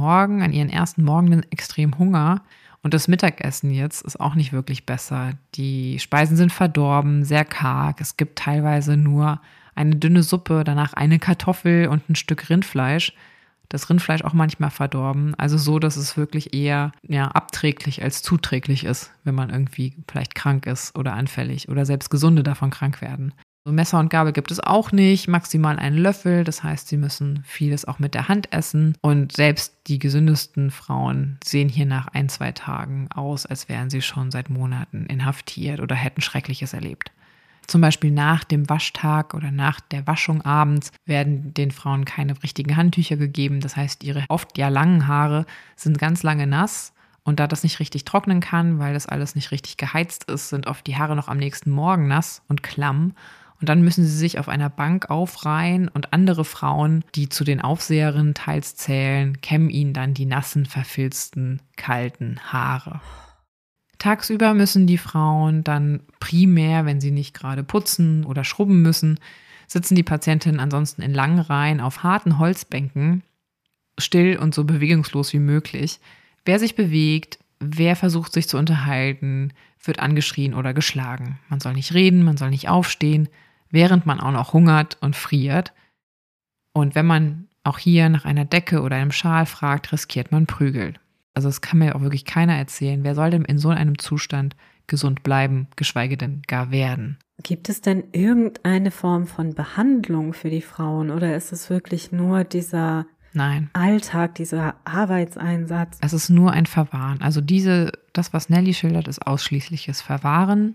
Morgen extrem Hunger. Und das Mittagessen jetzt ist auch nicht wirklich besser. Die Speisen sind verdorben, sehr karg. Es gibt teilweise nur eine dünne Suppe, danach eine Kartoffel und ein Stück Rindfleisch. Das Rindfleisch auch manchmal verdorben. Also so, dass es wirklich eher abträglich als zuträglich ist, wenn man irgendwie vielleicht krank ist oder anfällig oder selbst Gesunde davon krank werden. So Messer und Gabel gibt es auch nicht, maximal einen Löffel, das heißt, sie müssen vieles auch mit der Hand essen und selbst die gesündesten Frauen sehen hier nach 1-2 Tagen aus, als wären sie schon seit Monaten inhaftiert oder hätten Schreckliches erlebt. Zum Beispiel nach dem Waschtag oder nach der Waschung abends werden den Frauen keine richtigen Handtücher gegeben, das heißt, ihre oft ja langen Haare sind ganz lange nass. Und da das nicht richtig trocknen kann, weil das alles nicht richtig geheizt ist, sind oft die Haare noch am nächsten Morgen nass und klamm. Und dann müssen sie sich auf einer Bank aufreihen und andere Frauen, die zu den Aufseherinnen teils zählen, kämmen ihnen dann die nassen, verfilzten, kalten Haare. Tagsüber müssen die Frauen dann primär, wenn sie nicht gerade putzen oder schrubben müssen, sitzen die Patientinnen ansonsten in langen Reihen auf harten Holzbänken, still und so bewegungslos wie möglich. Wer sich bewegt, wer versucht sich zu unterhalten, wird angeschrien oder geschlagen. Man soll nicht reden, man soll nicht aufstehen, während man auch noch hungert und friert. Und wenn man auch hier nach einer Decke oder einem Schal fragt, riskiert man Prügel. Also es kann mir auch wirklich keiner erzählen, wer soll denn in so einem Zustand gesund bleiben, geschweige denn gar werden. Gibt es denn irgendeine Form von Behandlung für die Frauen oder ist es wirklich nur dieser Alltag, dieser Arbeitseinsatz? Es ist nur ein Verwahren. Also das, was Nelly schildert, ist ausschließliches Verwahren.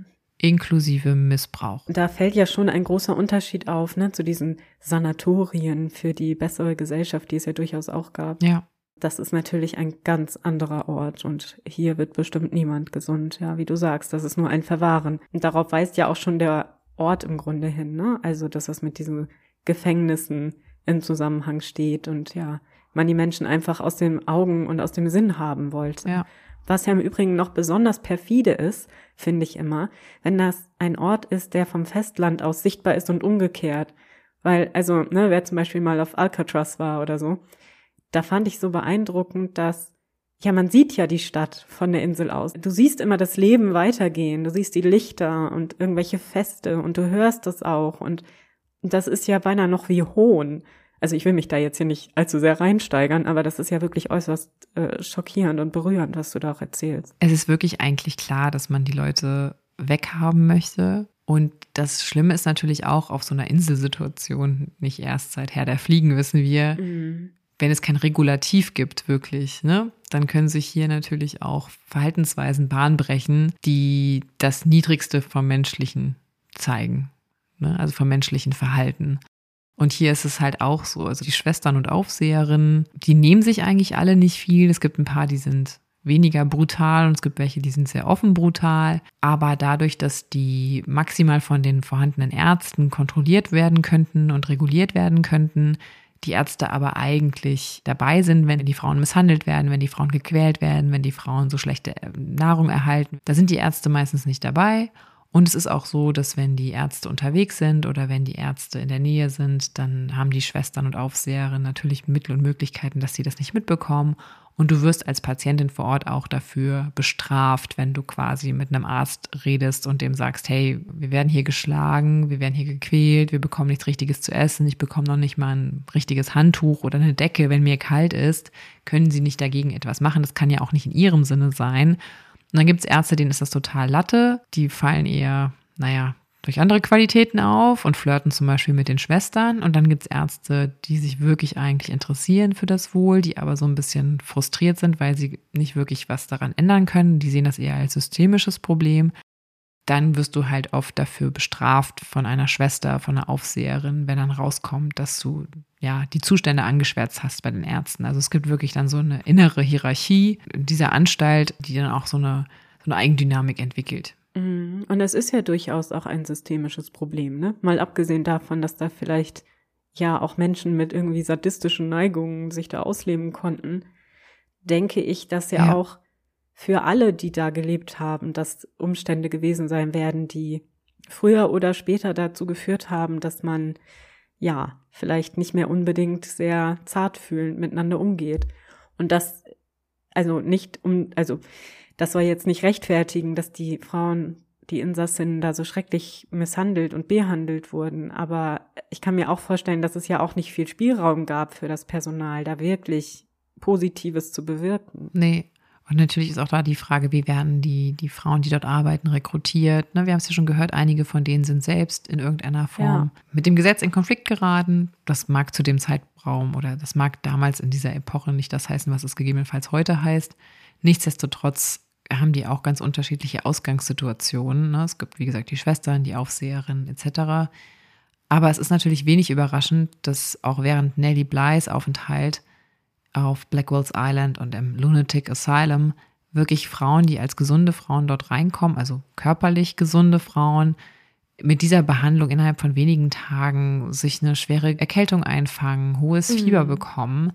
Inklusive Missbrauch. Da fällt ja schon ein großer Unterschied auf, ne, zu diesen Sanatorien für die bessere Gesellschaft, die es ja durchaus auch gab. Ja. Das ist natürlich ein ganz anderer Ort und hier wird bestimmt niemand gesund, ja, wie du sagst, das ist nur ein Verwahren. Und darauf weist ja auch schon der Ort im Grunde hin, ne, also dass das mit diesen Gefängnissen im Zusammenhang steht und ja, man die Menschen einfach aus den Augen und aus dem Sinn haben wollte. Ja. Was ja im Übrigen noch besonders perfide ist, finde ich immer, wenn das ein Ort ist, der vom Festland aus sichtbar ist und umgekehrt. Weil, also, ne, wer zum Beispiel mal auf Alcatraz war oder so, da fand ich so beeindruckend, dass, ja, man sieht ja die Stadt von der Insel aus. Du siehst immer das Leben weitergehen, du siehst die Lichter und irgendwelche Feste und du hörst das auch und das ist ja beinahe noch wie Hohn. Also ich will mich da jetzt hier nicht allzu sehr reinsteigern, aber das ist ja wirklich äußerst schockierend und berührend, was du da auch erzählst. Es ist wirklich eigentlich klar, dass man die Leute weghaben möchte. Und das Schlimme ist natürlich auch auf so einer Inselsituation, nicht erst seit Herr der Fliegen wissen wir, wenn es kein Regulativ gibt wirklich, ne, dann können sich hier natürlich auch Verhaltensweisen Bahn brechen, die das Niedrigste vom Menschlichen zeigen, ne, also vom menschlichen Verhalten. Und hier ist es halt auch so, also die Schwestern und Aufseherinnen, die nehmen sich eigentlich alle nicht viel. Es gibt ein paar, die sind weniger brutal und es gibt welche, die sind sehr offen brutal. Aber dadurch, dass die maximal von den vorhandenen Ärzten kontrolliert werden könnten und reguliert werden könnten, die Ärzte aber eigentlich dabei sind, wenn die Frauen misshandelt werden, wenn die Frauen gequält werden, wenn die Frauen so schlechte Nahrung erhalten, da sind die Ärzte meistens nicht dabei. Und es ist auch so, dass wenn die Ärzte unterwegs sind oder wenn die Ärzte in der Nähe sind, dann haben die Schwestern und Aufseherinnen natürlich Mittel und Möglichkeiten, dass sie das nicht mitbekommen. Und du wirst als Patientin vor Ort auch dafür bestraft, wenn du quasi mit einem Arzt redest und dem sagst, hey, wir werden hier geschlagen, wir werden hier gequält, wir bekommen nichts Richtiges zu essen, ich bekomme noch nicht mal ein richtiges Handtuch oder eine Decke, wenn mir kalt ist, können sie nicht dagegen etwas machen. Das kann ja auch nicht in ihrem Sinne sein. Und dann gibt es Ärzte, denen ist das total Latte. Die fallen eher, durch andere Qualitäten auf und flirten zum Beispiel mit den Schwestern. Und dann gibt es Ärzte, die sich wirklich eigentlich interessieren für das Wohl, die aber so ein bisschen frustriert sind, weil sie nicht wirklich was daran ändern können. Die sehen das eher als systemisches Problem. Dann wirst du halt oft dafür bestraft von einer Schwester, von einer Aufseherin, wenn dann rauskommt, dass du ja die Zustände angeschwärzt hast bei den Ärzten. Also es gibt wirklich dann so eine innere Hierarchie dieser Anstalt, die dann auch so eine Eigendynamik entwickelt. Und es ist ja durchaus auch ein systemisches Problem, ne? Mal abgesehen davon, dass da vielleicht ja auch Menschen mit irgendwie sadistischen Neigungen sich da ausleben konnten, denke ich, dass ja auch für alle, die da gelebt haben, dass Umstände gewesen sein werden, die früher oder später dazu geführt haben, dass man ja vielleicht nicht mehr unbedingt sehr zartfühlend miteinander umgeht. Und das, das soll jetzt nicht rechtfertigen, dass die Frauen, die Insassinnen da so schrecklich misshandelt und behandelt wurden. Aber ich kann mir auch vorstellen, dass es ja auch nicht viel Spielraum gab für das Personal, da wirklich Positives zu bewirken. Nee. Und natürlich ist auch da die Frage, wie werden die Frauen, die dort arbeiten, rekrutiert. Ne, wir haben es ja schon gehört, einige von denen sind selbst in irgendeiner Form mit dem Gesetz in Konflikt geraten. Das mag zu dem Zeitraum oder das mag damals in dieser Epoche nicht das heißen, was es gegebenenfalls heute heißt. Nichtsdestotrotz haben die auch ganz unterschiedliche Ausgangssituationen. Ne? Es gibt, wie gesagt, die Schwestern, die Aufseherinnen etc. Aber es ist natürlich wenig überraschend, dass auch während Nellie Blys Aufenthalt auf Blackwell's Island und im Lunatic Asylum wirklich Frauen, die als gesunde Frauen dort reinkommen, also körperlich gesunde Frauen, mit dieser Behandlung innerhalb von wenigen Tagen sich eine schwere Erkältung einfangen, hohes Fieber bekommen.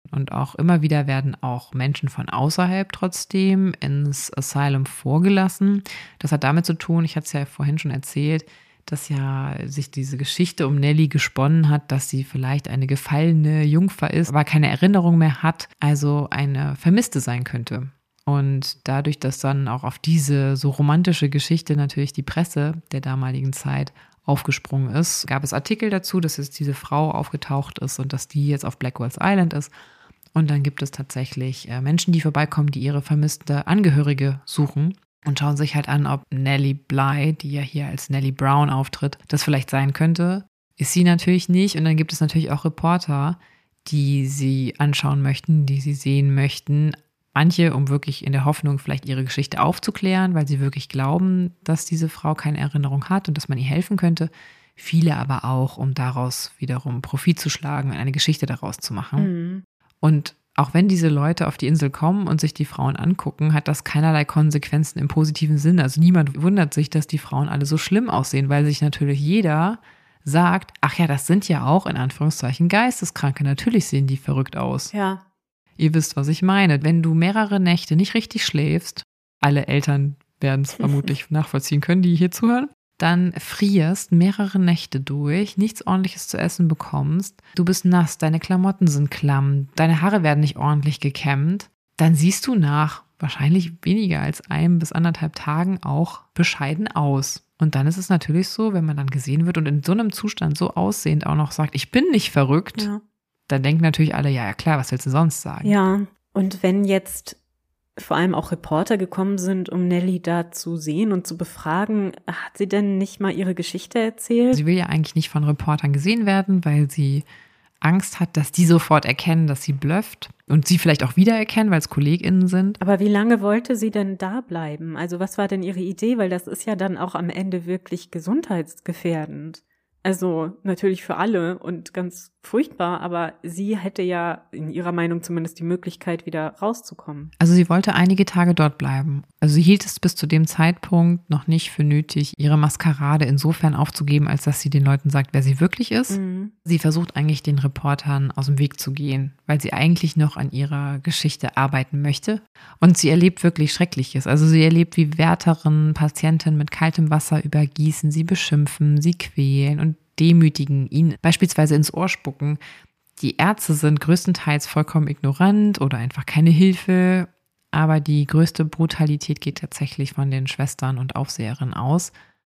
Und auch immer wieder werden auch Menschen von außerhalb trotzdem ins Asylum vorgelassen. Das hat damit zu tun, ich hatte es ja vorhin schon erzählt, dass ja sich diese Geschichte um Nellie gesponnen hat, dass sie vielleicht eine gefallene Jungfer ist, aber keine Erinnerung mehr hat, also eine Vermisste sein könnte. Und dadurch, dass dann auch auf diese so romantische Geschichte natürlich die Presse der damaligen Zeit aufgesprungen ist, gab es Artikel dazu, dass jetzt diese Frau aufgetaucht ist und dass die jetzt auf Blackwell's Island ist. Und dann gibt es tatsächlich Menschen, die vorbeikommen, die ihre vermisste Angehörige suchen und schauen sich halt an, ob Nellie Bly, die ja hier als Nellie Brown auftritt, das vielleicht sein könnte. Ist sie natürlich nicht. Und dann gibt es natürlich auch Reporter, die sie anschauen möchten, die sie sehen möchten. Manche, um wirklich in der Hoffnung, vielleicht ihre Geschichte aufzuklären, weil sie wirklich glauben, dass diese Frau keine Erinnerung hat und dass man ihr helfen könnte. Viele aber auch, um daraus wiederum Profit zu schlagen und eine Geschichte daraus zu machen. Mhm. Und auch wenn diese Leute auf die Insel kommen und sich die Frauen angucken, hat das keinerlei Konsequenzen im positiven Sinne. Also niemand wundert sich, dass die Frauen alle so schlimm aussehen, weil sich natürlich jeder sagt, ach ja, das sind ja auch in Anführungszeichen Geisteskranke. Natürlich sehen die verrückt aus. Ja. Ihr wisst, was ich meine. Wenn du mehrere Nächte nicht richtig schläfst, alle Eltern werden es vermutlich nachvollziehen können, die hier zuhören, dann frierst mehrere Nächte durch, nichts Ordentliches zu essen bekommst, du bist nass, deine Klamotten sind klamm, deine Haare werden nicht ordentlich gekämmt, dann siehst du nach wahrscheinlich weniger als 1 bis 1,5 Tagen auch bescheiden aus. Und dann ist es natürlich so, wenn man dann gesehen wird und in so einem Zustand so aussehend auch noch sagt, ich bin nicht verrückt, ja. Dann denken natürlich alle, ja klar, was willst du sonst sagen? Ja, und wenn jetzt vor allem auch Reporter gekommen sind, um Nellie da zu sehen und zu befragen, hat sie denn nicht mal ihre Geschichte erzählt? Sie will ja eigentlich nicht von Reportern gesehen werden, weil sie Angst hat, dass die sofort erkennen, dass sie blufft und sie vielleicht auch wiedererkennen, weil es KollegInnen sind. Aber wie lange wollte sie denn da bleiben? Also was war denn ihre Idee? Weil das ist ja dann auch am Ende wirklich gesundheitsgefährdend. Also natürlich für alle und ganz furchtbar, aber sie hätte ja in ihrer Meinung zumindest die Möglichkeit, wieder rauszukommen. Also sie wollte einige Tage dort bleiben. Also sie hielt es bis zu dem Zeitpunkt noch nicht für nötig, ihre Maskerade insofern aufzugeben, als dass sie den Leuten sagt, wer sie wirklich ist. Mhm. Sie versucht eigentlich den Reportern aus dem Weg zu gehen, weil sie eigentlich noch an ihrer Geschichte arbeiten möchte. Und sie erlebt wirklich Schreckliches. Also sie erlebt, wie Wärterinnen Patienten mit kaltem Wasser übergießen, sie beschimpfen, sie quälen und demütigen, ihn beispielsweise ins Ohr spucken. Die Ärzte sind größtenteils vollkommen ignorant oder einfach keine Hilfe, aber die größte Brutalität geht tatsächlich von den Schwestern und Aufseherinnen aus.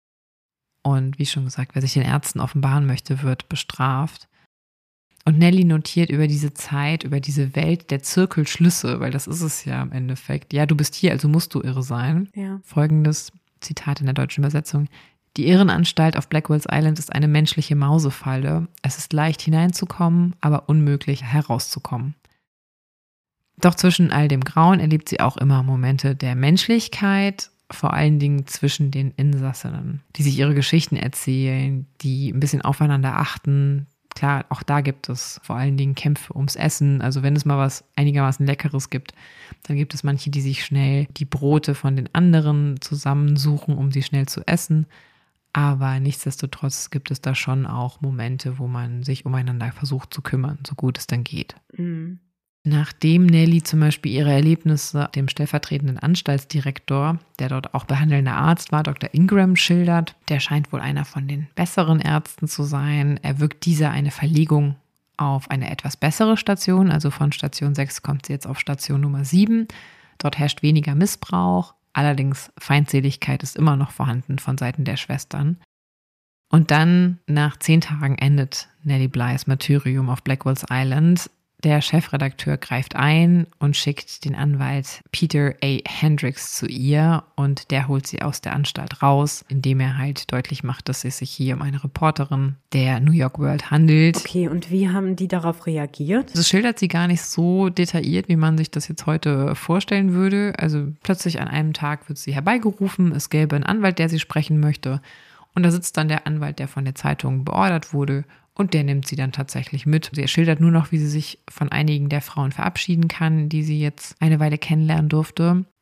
Und wie schon gesagt, wer sich den Ärzten offenbaren möchte, wird bestraft. Und Nellie notiert über diese Zeit, über diese Welt der Zirkelschlüsse, weil das ist es ja im Endeffekt. Ja, du bist hier, also musst du irre sein. Ja. Folgendes Zitat in der deutschen Übersetzung. Die Irrenanstalt auf Blackwell's Island ist eine menschliche Mausefalle. Es ist leicht hineinzukommen, aber unmöglich herauszukommen. Doch zwischen all dem Grauen erlebt sie auch immer Momente der Menschlichkeit, vor allen Dingen zwischen den Insassinnen, die sich ihre Geschichten erzählen, die ein bisschen aufeinander achten. Klar, auch da gibt es vor allen Dingen Kämpfe ums Essen. Also wenn es mal was einigermaßen Leckeres gibt, dann gibt es manche, die sich schnell die Brote von den anderen zusammensuchen, um sie schnell zu essen. Aber nichtsdestotrotz gibt es da schon auch Momente, wo man sich umeinander versucht zu kümmern, so gut es dann geht. Mhm. Nachdem Nellie zum Beispiel ihre Erlebnisse dem stellvertretenden Anstaltsdirektor, der dort auch behandelnder Arzt war, Dr. Ingram, schildert, der scheint wohl einer von den besseren Ärzten zu sein, erwirkt dieser eine Verlegung auf eine etwas bessere Station, also von Station 6 kommt sie jetzt auf Station Nummer 7. Dort herrscht weniger Missbrauch. Allerdings Feindseligkeit ist immer noch vorhanden von Seiten der Schwestern. Und dann, nach 10 Tagen, endet Nellie Blys Martyrium auf Blackwell's Island. Der Chefredakteur greift ein und schickt den Anwalt Peter A. Hendricks zu ihr und der holt sie aus der Anstalt raus, indem er halt deutlich macht, dass es sich hier um eine Reporterin der New York World handelt. Okay, und wie haben die darauf reagiert? Das schildert sie gar nicht so detailliert, wie man sich das jetzt heute vorstellen würde. Also plötzlich an einem Tag wird sie herbeigerufen, es gäbe einen Anwalt, der sie sprechen möchte. Und da sitzt dann der Anwalt, der von der Zeitung beordert wurde. Und der nimmt sie dann tatsächlich mit. Sie schildert nur noch, wie sie sich von einigen der Frauen verabschieden kann, die sie jetzt eine Weile kennenlernen durfte.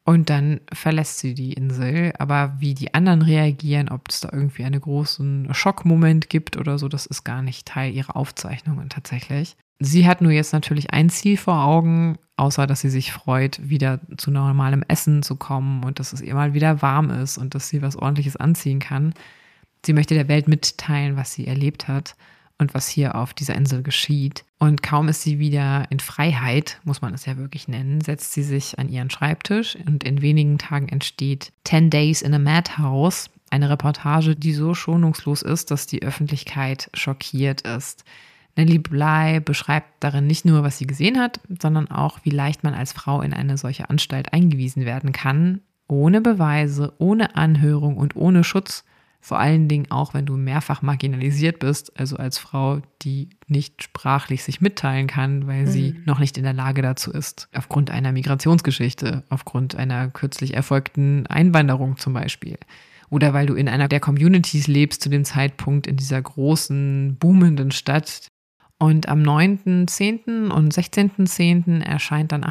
Und dann verlässt sie die Insel. Aber wie die anderen reagieren, ob es da irgendwie einen großen Schockmoment gibt oder so, das ist gar nicht Teil ihrer Aufzeichnungen tatsächlich. Sie hat nur jetzt natürlich ein Ziel vor Augen, außer dass sie sich freut, wieder zu normalem Essen zu kommen und dass es ihr mal wieder warm ist und dass sie was Ordentliches anziehen kann. Sie möchte der Welt mitteilen, was sie erlebt hat und was hier auf dieser Insel geschieht. Und kaum ist sie wieder in Freiheit, muss man es ja wirklich nennen, setzt sie sich an ihren Schreibtisch und in wenigen Tagen entsteht 10 Days in a Madhouse, eine Reportage, die so schonungslos ist, dass die Öffentlichkeit schockiert ist. Nellie Bly beschreibt darin nicht nur, was sie gesehen hat, sondern auch, wie leicht man als Frau in eine solche Anstalt eingewiesen werden kann, ohne Beweise, ohne Anhörung und ohne Schutz. Vor allen Dingen auch, wenn du mehrfach marginalisiert bist, also als Frau, die nicht sprachlich sich mitteilen kann, weil sie noch nicht in der Lage dazu ist, aufgrund einer Migrationsgeschichte, aufgrund einer kürzlich erfolgten Einwanderung zum Beispiel. Oder weil du in einer der Communities lebst zu dem Zeitpunkt in dieser großen, boomenden Stadt. Und am 9.10. und 16.10. erscheint dann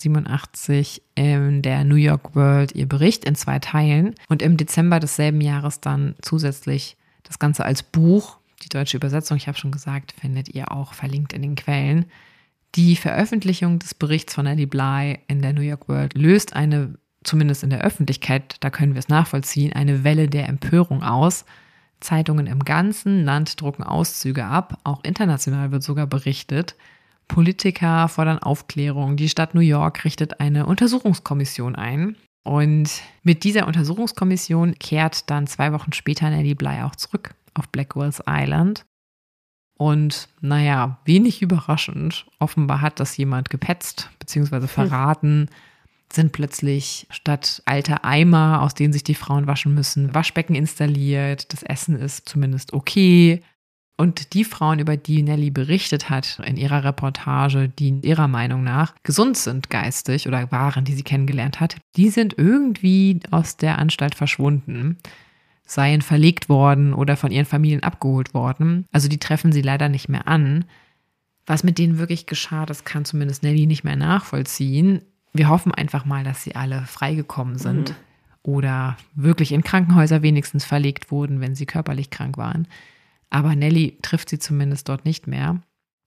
1887 in der New York World ihr Bericht in 2 Teilen und im Dezember desselben Jahres dann zusätzlich das Ganze als Buch. Die deutsche Übersetzung, ich habe schon gesagt, findet ihr auch verlinkt in den Quellen. Die Veröffentlichung des Berichts von Nellie Bly in der New York World löst eine, zumindest in der Öffentlichkeit, da können wir es nachvollziehen, eine Welle der Empörung aus. Zeitungen im ganzen Land drucken Auszüge ab, auch international wird sogar berichtet. Politiker fordern Aufklärung, die Stadt New York richtet eine Untersuchungskommission ein. Und mit dieser Untersuchungskommission kehrt dann 2 Wochen später Nellie Bly auch zurück auf Blackwell's Island. Und naja, wenig überraschend, offenbar hat das jemand gepetzt bzw. verraten, sind plötzlich statt alter Eimer, aus denen sich die Frauen waschen müssen, Waschbecken installiert. Das Essen ist zumindest okay. Und die Frauen, über die Nellie berichtet hat in ihrer Reportage, die ihrer Meinung nach gesund sind geistig oder waren, die sie kennengelernt hat, die sind irgendwie aus der Anstalt verschwunden, seien verlegt worden oder von ihren Familien abgeholt worden. Also die treffen sie leider nicht mehr an. Was mit denen wirklich geschah, das kann zumindest Nellie nicht mehr nachvollziehen. Wir hoffen einfach mal, dass sie alle freigekommen sind oder wirklich in Krankenhäuser wenigstens verlegt wurden, wenn sie körperlich krank waren. Aber Nellie trifft sie zumindest dort nicht mehr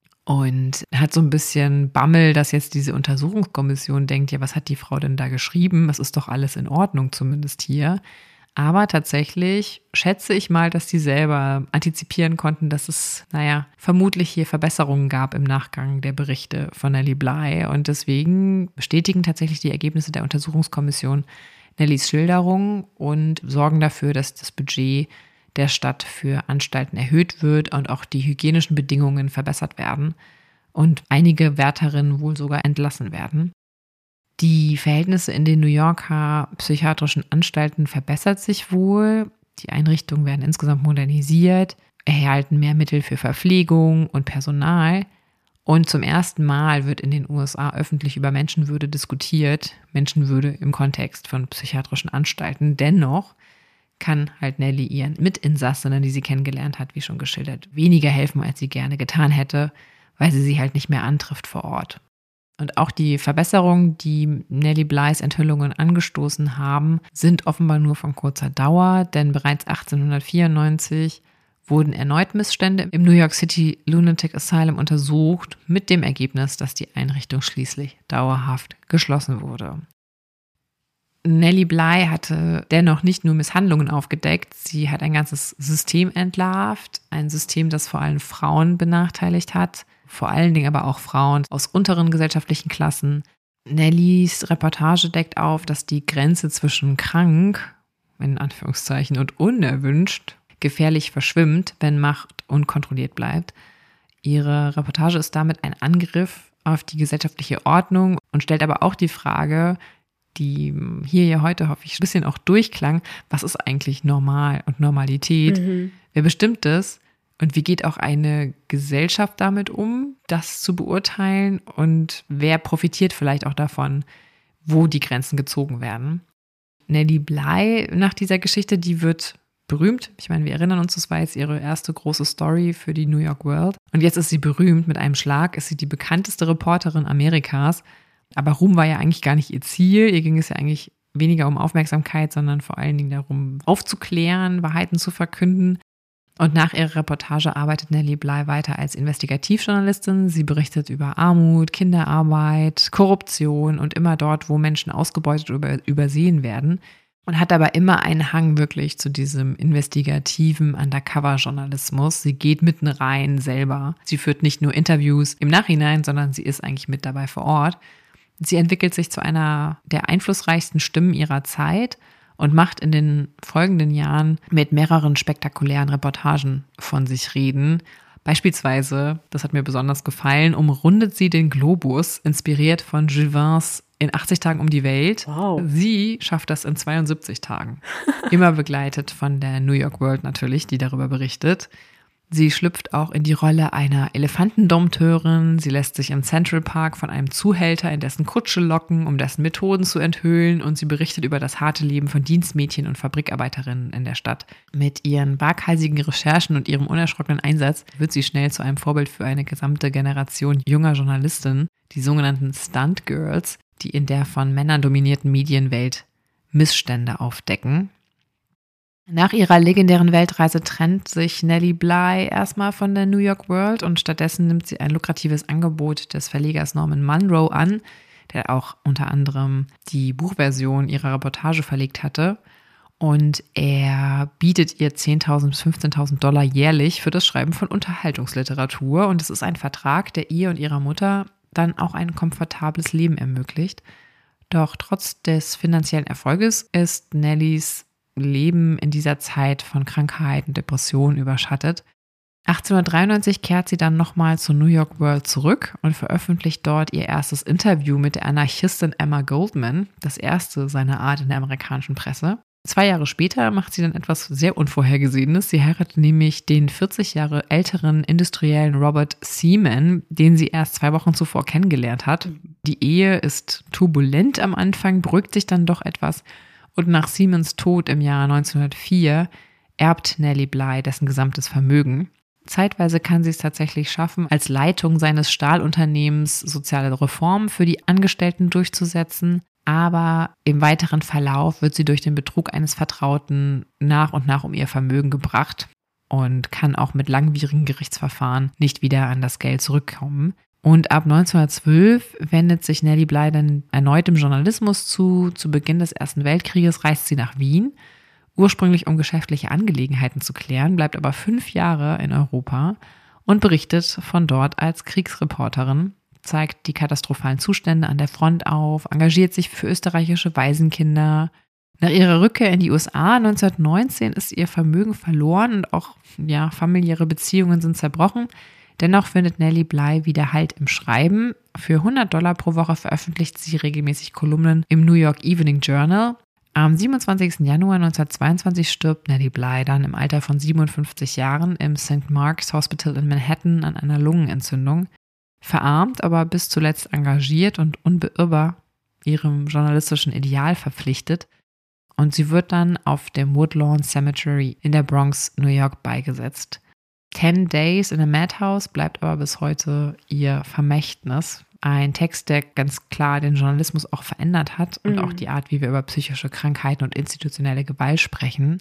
und hat so ein bisschen Bammel, dass jetzt diese Untersuchungskommission denkt, ja, was hat die Frau denn da geschrieben? Es ist doch alles in Ordnung, zumindest hier. Aber tatsächlich schätze ich mal, dass die selber antizipieren konnten, dass es, vermutlich hier Verbesserungen gab im Nachgang der Berichte von Nellie Bly. Und deswegen bestätigen tatsächlich die Ergebnisse der Untersuchungskommission Nellies Schilderung und sorgen dafür, dass das Budget der Stadt für Anstalten erhöht wird und auch die hygienischen Bedingungen verbessert werden und einige Wärterinnen wohl sogar entlassen werden. Die Verhältnisse in den New Yorker psychiatrischen Anstalten verbessert sich wohl. Die Einrichtungen werden insgesamt modernisiert, erhalten mehr Mittel für Verpflegung und Personal. Und zum ersten Mal wird in den USA öffentlich über Menschenwürde diskutiert. Menschenwürde im Kontext von psychiatrischen Anstalten. Dennoch kann halt Nellie ihren Mitinsassinnen, die sie kennengelernt hat, wie schon geschildert, weniger helfen, als sie gerne getan hätte, weil sie halt nicht mehr antrifft vor Ort. Und auch die Verbesserungen, die Nellie Blys Enthüllungen angestoßen haben, sind offenbar nur von kurzer Dauer, denn bereits 1894 wurden erneut Missstände im New York City Lunatic Asylum untersucht, mit dem Ergebnis, dass die Einrichtung schließlich dauerhaft geschlossen wurde. Nellie Bly hatte dennoch nicht nur Misshandlungen aufgedeckt, sie hat ein ganzes System entlarvt, ein System, das vor allem Frauen benachteiligt hat, vor allen Dingen aber auch Frauen aus unteren gesellschaftlichen Klassen. Nellies Reportage deckt auf, dass die Grenze zwischen krank, in Anführungszeichen, und unerwünscht gefährlich verschwimmt, wenn Macht unkontrolliert bleibt. Ihre Reportage ist damit ein Angriff auf die gesellschaftliche Ordnung und stellt aber auch die Frage, die hier ja heute, hoffe ich, ein bisschen auch durchklang, was ist eigentlich normal und Normalität? Wer bestimmt das? Und wie geht auch eine Gesellschaft damit um, das zu beurteilen? Und wer profitiert vielleicht auch davon, wo die Grenzen gezogen werden? Nellie Bly nach dieser Geschichte, die wird berühmt. Ich meine, wir erinnern uns, das war jetzt ihre erste große Story für die New York World. Und jetzt ist sie berühmt. Mit einem Schlag ist sie die bekannteste Reporterin Amerikas. Aber Ruhm war ja eigentlich gar nicht ihr Ziel. Ihr ging es ja eigentlich weniger um Aufmerksamkeit, sondern vor allen Dingen darum, aufzuklären, Wahrheiten zu verkünden. Und nach ihrer Reportage arbeitet Nellie Bly weiter als Investigativjournalistin. Sie berichtet über Armut, Kinderarbeit, Korruption und immer dort, wo Menschen ausgebeutet oder übersehen werden. Und hat aber immer einen Hang wirklich zu diesem investigativen Undercover-Journalismus. Sie geht mitten rein selber. Sie führt nicht nur Interviews im Nachhinein, sondern sie ist eigentlich mit dabei vor Ort. Sie entwickelt sich zu einer der einflussreichsten Stimmen ihrer Zeit und macht in den folgenden Jahren mit mehreren spektakulären Reportagen von sich reden. Beispielsweise, das hat mir besonders gefallen, umrundet sie den Globus, inspiriert von Jules Verne's in 80 Tagen um die Welt. Wow. Sie schafft das in 72 Tagen. Immer begleitet von der New York World natürlich, die darüber berichtet. Sie schlüpft auch in die Rolle einer Elefantendompteurin. Sie lässt sich im Central Park von einem Zuhälter in dessen Kutsche locken, um dessen Methoden zu enthüllen. Und sie berichtet über das harte Leben von Dienstmädchen und Fabrikarbeiterinnen in der Stadt. Mit ihren waghalsigen Recherchen und ihrem unerschrockenen Einsatz wird sie schnell zu einem Vorbild für eine gesamte Generation junger Journalistinnen, die sogenannten Stunt Girls, die in der von Männern dominierten Medienwelt Missstände aufdecken. Nach ihrer legendären Weltreise trennt sich Nellie Bly erstmal von der New York World und stattdessen nimmt sie ein lukratives Angebot des Verlegers Norman Munroe an, der auch unter anderem die Buchversion ihrer Reportage verlegt hatte. Und er bietet ihr 10.000 bis 15.000 Dollar jährlich für das Schreiben von Unterhaltungsliteratur. Und es ist ein Vertrag, der ihr und ihrer Mutter dann auch ein komfortables Leben ermöglicht. Doch trotz des finanziellen Erfolges ist Nellies Leben in dieser Zeit von Krankheit und Depression überschattet. 1893 kehrt sie dann nochmal zur New York World zurück und veröffentlicht dort ihr erstes Interview mit der Anarchistin Emma Goldman, das erste seiner Art in der amerikanischen Presse. 2 Jahre später macht sie dann etwas sehr Unvorhergesehenes. Sie heiratet nämlich den 40 Jahre älteren Industriellen Robert Seaman, den sie erst 2 Wochen zuvor kennengelernt hat. Die Ehe ist turbulent am Anfang, beruhigt sich dann doch etwas. Und nach Seamans Tod im Jahr 1904 erbt Nellie Bly dessen gesamtes Vermögen. Zeitweise kann sie es tatsächlich schaffen, als Leitung seines Stahlunternehmens soziale Reformen für die Angestellten durchzusetzen. Aber im weiteren Verlauf wird sie durch den Betrug eines Vertrauten nach und nach um ihr Vermögen gebracht und kann auch mit langwierigen Gerichtsverfahren nicht wieder an das Geld zurückkommen. Und ab 1912 wendet sich Nellie Bly dann erneut dem Journalismus zu. Zu Beginn des Ersten Weltkrieges reist sie nach Wien, ursprünglich um geschäftliche Angelegenheiten zu klären, bleibt aber 5 Jahre in Europa und berichtet von dort als Kriegsreporterin, zeigt die katastrophalen Zustände an der Front auf, engagiert sich für österreichische Waisenkinder. Nach ihrer Rückkehr in die USA 1919 ist ihr Vermögen verloren und auch familiäre Beziehungen sind zerbrochen. Dennoch findet Nellie Bly wieder Halt im Schreiben. Für $100 pro Woche veröffentlicht sie regelmäßig Kolumnen im New York Evening Journal. Am 27. Januar 1922 stirbt Nellie Bly dann im Alter von 57 Jahren im St. Mark's Hospital in Manhattan an einer Lungenentzündung. Verarmt, aber bis zuletzt engagiert und unbeirrbar ihrem journalistischen Ideal verpflichtet. Und sie wird dann auf dem Woodlawn Cemetery in der Bronx, New York, beigesetzt. 10 Days in a Madhouse bleibt aber bis heute ihr Vermächtnis. Ein Text, der ganz klar den Journalismus auch verändert hat und auch die Art, wie wir über psychische Krankheiten und institutionelle Gewalt sprechen.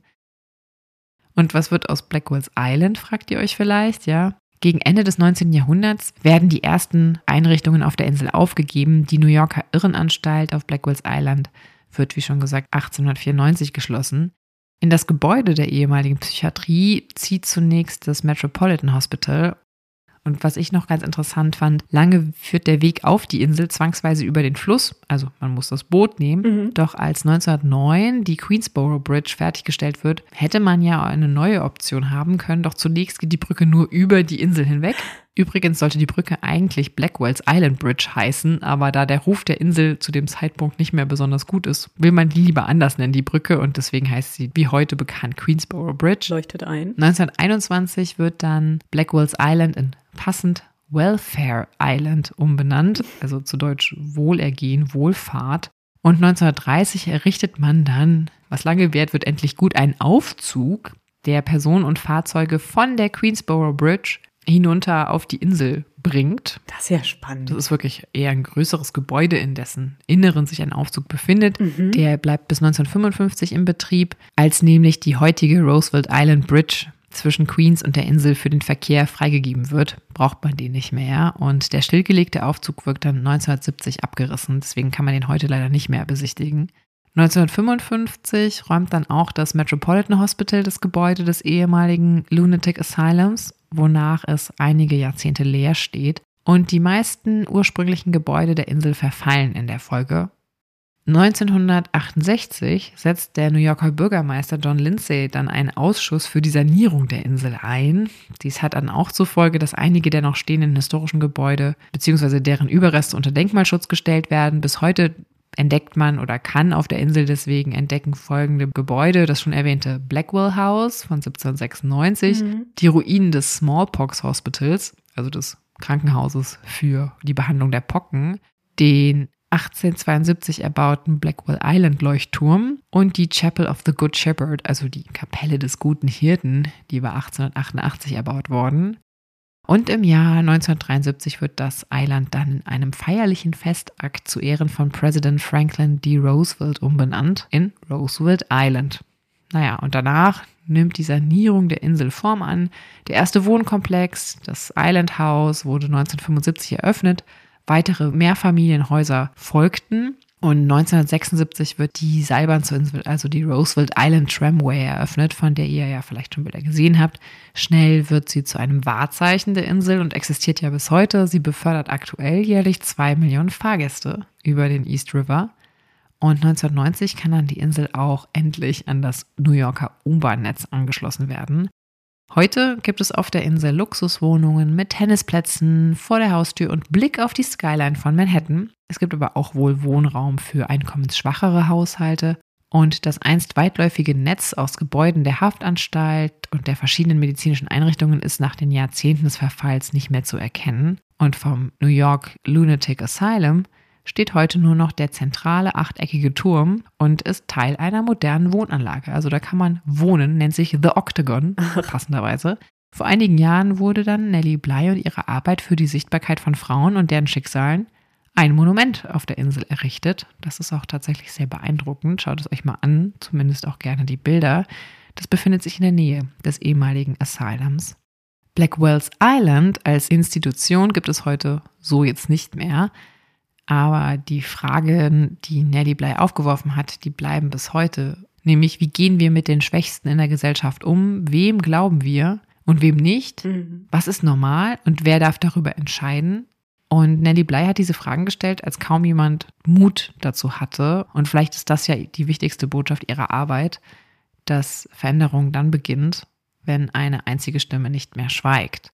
Und was wird aus Blackwell's Island, fragt ihr euch vielleicht, ja? Gegen Ende des 19. Jahrhunderts werden die ersten Einrichtungen auf der Insel aufgegeben. Die New Yorker Irrenanstalt auf Blackwell's Island wird, wie schon gesagt, 1894 geschlossen. In das Gebäude der ehemaligen Psychiatrie zieht zunächst das Metropolitan Hospital. Und was ich noch ganz interessant fand, lange führt der Weg auf die Insel zwangsweise über den Fluss, also man muss das Boot nehmen. Doch als 1909 die Queensboro Bridge fertiggestellt wird, hätte man ja eine neue Option haben können, doch zunächst geht die Brücke nur über die Insel hinweg. Übrigens sollte die Brücke eigentlich Blackwell's Island Bridge heißen, aber da der Ruf der Insel zu dem Zeitpunkt nicht mehr besonders gut ist, will man die lieber anders nennen, die Brücke, und deswegen heißt sie wie heute bekannt Queensboro Bridge. Leuchtet ein. 1921 wird dann Blackwell's Island in passend Welfare Island umbenannt, also zu Deutsch Wohlergehen, Wohlfahrt. Und 1930 errichtet man dann, was lange währt, wird endlich gut, einen Aufzug, der Personen und Fahrzeuge von der Queensboro Bridge hinunter auf die Insel bringt. Das ist ja spannend. Das ist wirklich eher ein größeres Gebäude, in dessen Inneren sich ein Aufzug befindet. Der bleibt bis 1955 in Betrieb, als nämlich die heutige Roosevelt Island Bridge zwischen Queens und der Insel für den Verkehr freigegeben wird, braucht man den nicht mehr. Und der stillgelegte Aufzug wird dann 1970 abgerissen. Deswegen kann man den heute leider nicht mehr besichtigen. 1955 räumt dann auch das Metropolitan Hospital das Gebäude des ehemaligen Lunatic Asylums, wonach es einige Jahrzehnte leer steht. Und die meisten ursprünglichen Gebäude der Insel verfallen in der Folge. 1968 setzt der New Yorker Bürgermeister John Lindsay dann einen Ausschuss für die Sanierung der Insel ein. Dies hat dann auch zur Folge, dass einige der noch stehenden historischen Gebäude bzw. deren Überreste unter Denkmalschutz gestellt werden. Bis heute entdeckt man oder kann auf der Insel deswegen entdecken folgende Gebäude. Das schon erwähnte Blackwell House von 1796, die Ruinen des Smallpox Hospitals, also des Krankenhauses für die Behandlung der Pocken, den 1872 erbauten Blackwell Island Leuchtturm und die Chapel of the Good Shepherd, also die Kapelle des guten Hirten, die war 1888 erbaut worden. Und im Jahr 1973 wird das Island dann in einem feierlichen Festakt zu Ehren von Präsident Franklin D. Roosevelt umbenannt in Roosevelt Island. Naja, und danach nimmt die Sanierung der Insel Form an. Der erste Wohnkomplex, das Island House, wurde 1975 eröffnet. Weitere Mehrfamilienhäuser folgten und 1976 wird die Seilbahn zur Insel, also die Roosevelt Island Tramway, eröffnet, von der ihr ja vielleicht schon Bilder gesehen habt. Schnell wird sie zu einem Wahrzeichen der Insel und existiert ja bis heute. Sie befördert aktuell jährlich 2 Millionen Fahrgäste über den East River. Und 1990 kann dann die Insel auch endlich an das New Yorker U-Bahn-Netz angeschlossen werden. Heute gibt es auf der Insel Luxuswohnungen mit Tennisplätzen vor der Haustür und Blick auf die Skyline von Manhattan. Es gibt aber auch wohl Wohnraum für einkommensschwachere Haushalte. Und das einst weitläufige Netz aus Gebäuden der Haftanstalt und der verschiedenen medizinischen Einrichtungen ist nach den Jahrzehnten des Verfalls nicht mehr zu erkennen. Und vom New York Lunatic Asylum steht heute nur noch der zentrale achteckige Turm und ist Teil einer modernen Wohnanlage. Also da kann man wohnen, nennt sich The Octagon, passenderweise. Vor einigen Jahren wurde dann Nellie Bly und ihre Arbeit für die Sichtbarkeit von Frauen und deren Schicksalen ein Monument auf der Insel errichtet. Das ist auch tatsächlich sehr beeindruckend. Schaut es euch mal an, zumindest auch gerne die Bilder. Das befindet sich in der Nähe des ehemaligen Asylums. Blackwell's Island als Institution gibt es heute so jetzt nicht mehr. Aber die Fragen, die Nellie Bly aufgeworfen hat, die bleiben bis heute. Nämlich, wie gehen wir mit den Schwächsten in der Gesellschaft um? Wem glauben wir und wem nicht? Was ist normal und wer darf darüber entscheiden? Und Nellie Bly hat diese Fragen gestellt, als kaum jemand Mut dazu hatte. Und vielleicht ist das ja die wichtigste Botschaft ihrer Arbeit, dass Veränderung dann beginnt, wenn eine einzige Stimme nicht mehr schweigt.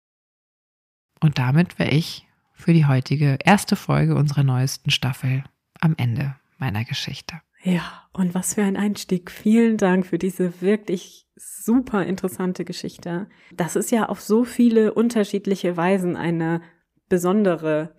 Und damit wäre ich für die heutige erste Folge unserer neuesten Staffel am Ende meiner Geschichte. Ja, und was für ein Einstieg. Vielen Dank für diese wirklich super interessante Geschichte. Das ist ja auf so viele unterschiedliche Weisen eine besondere,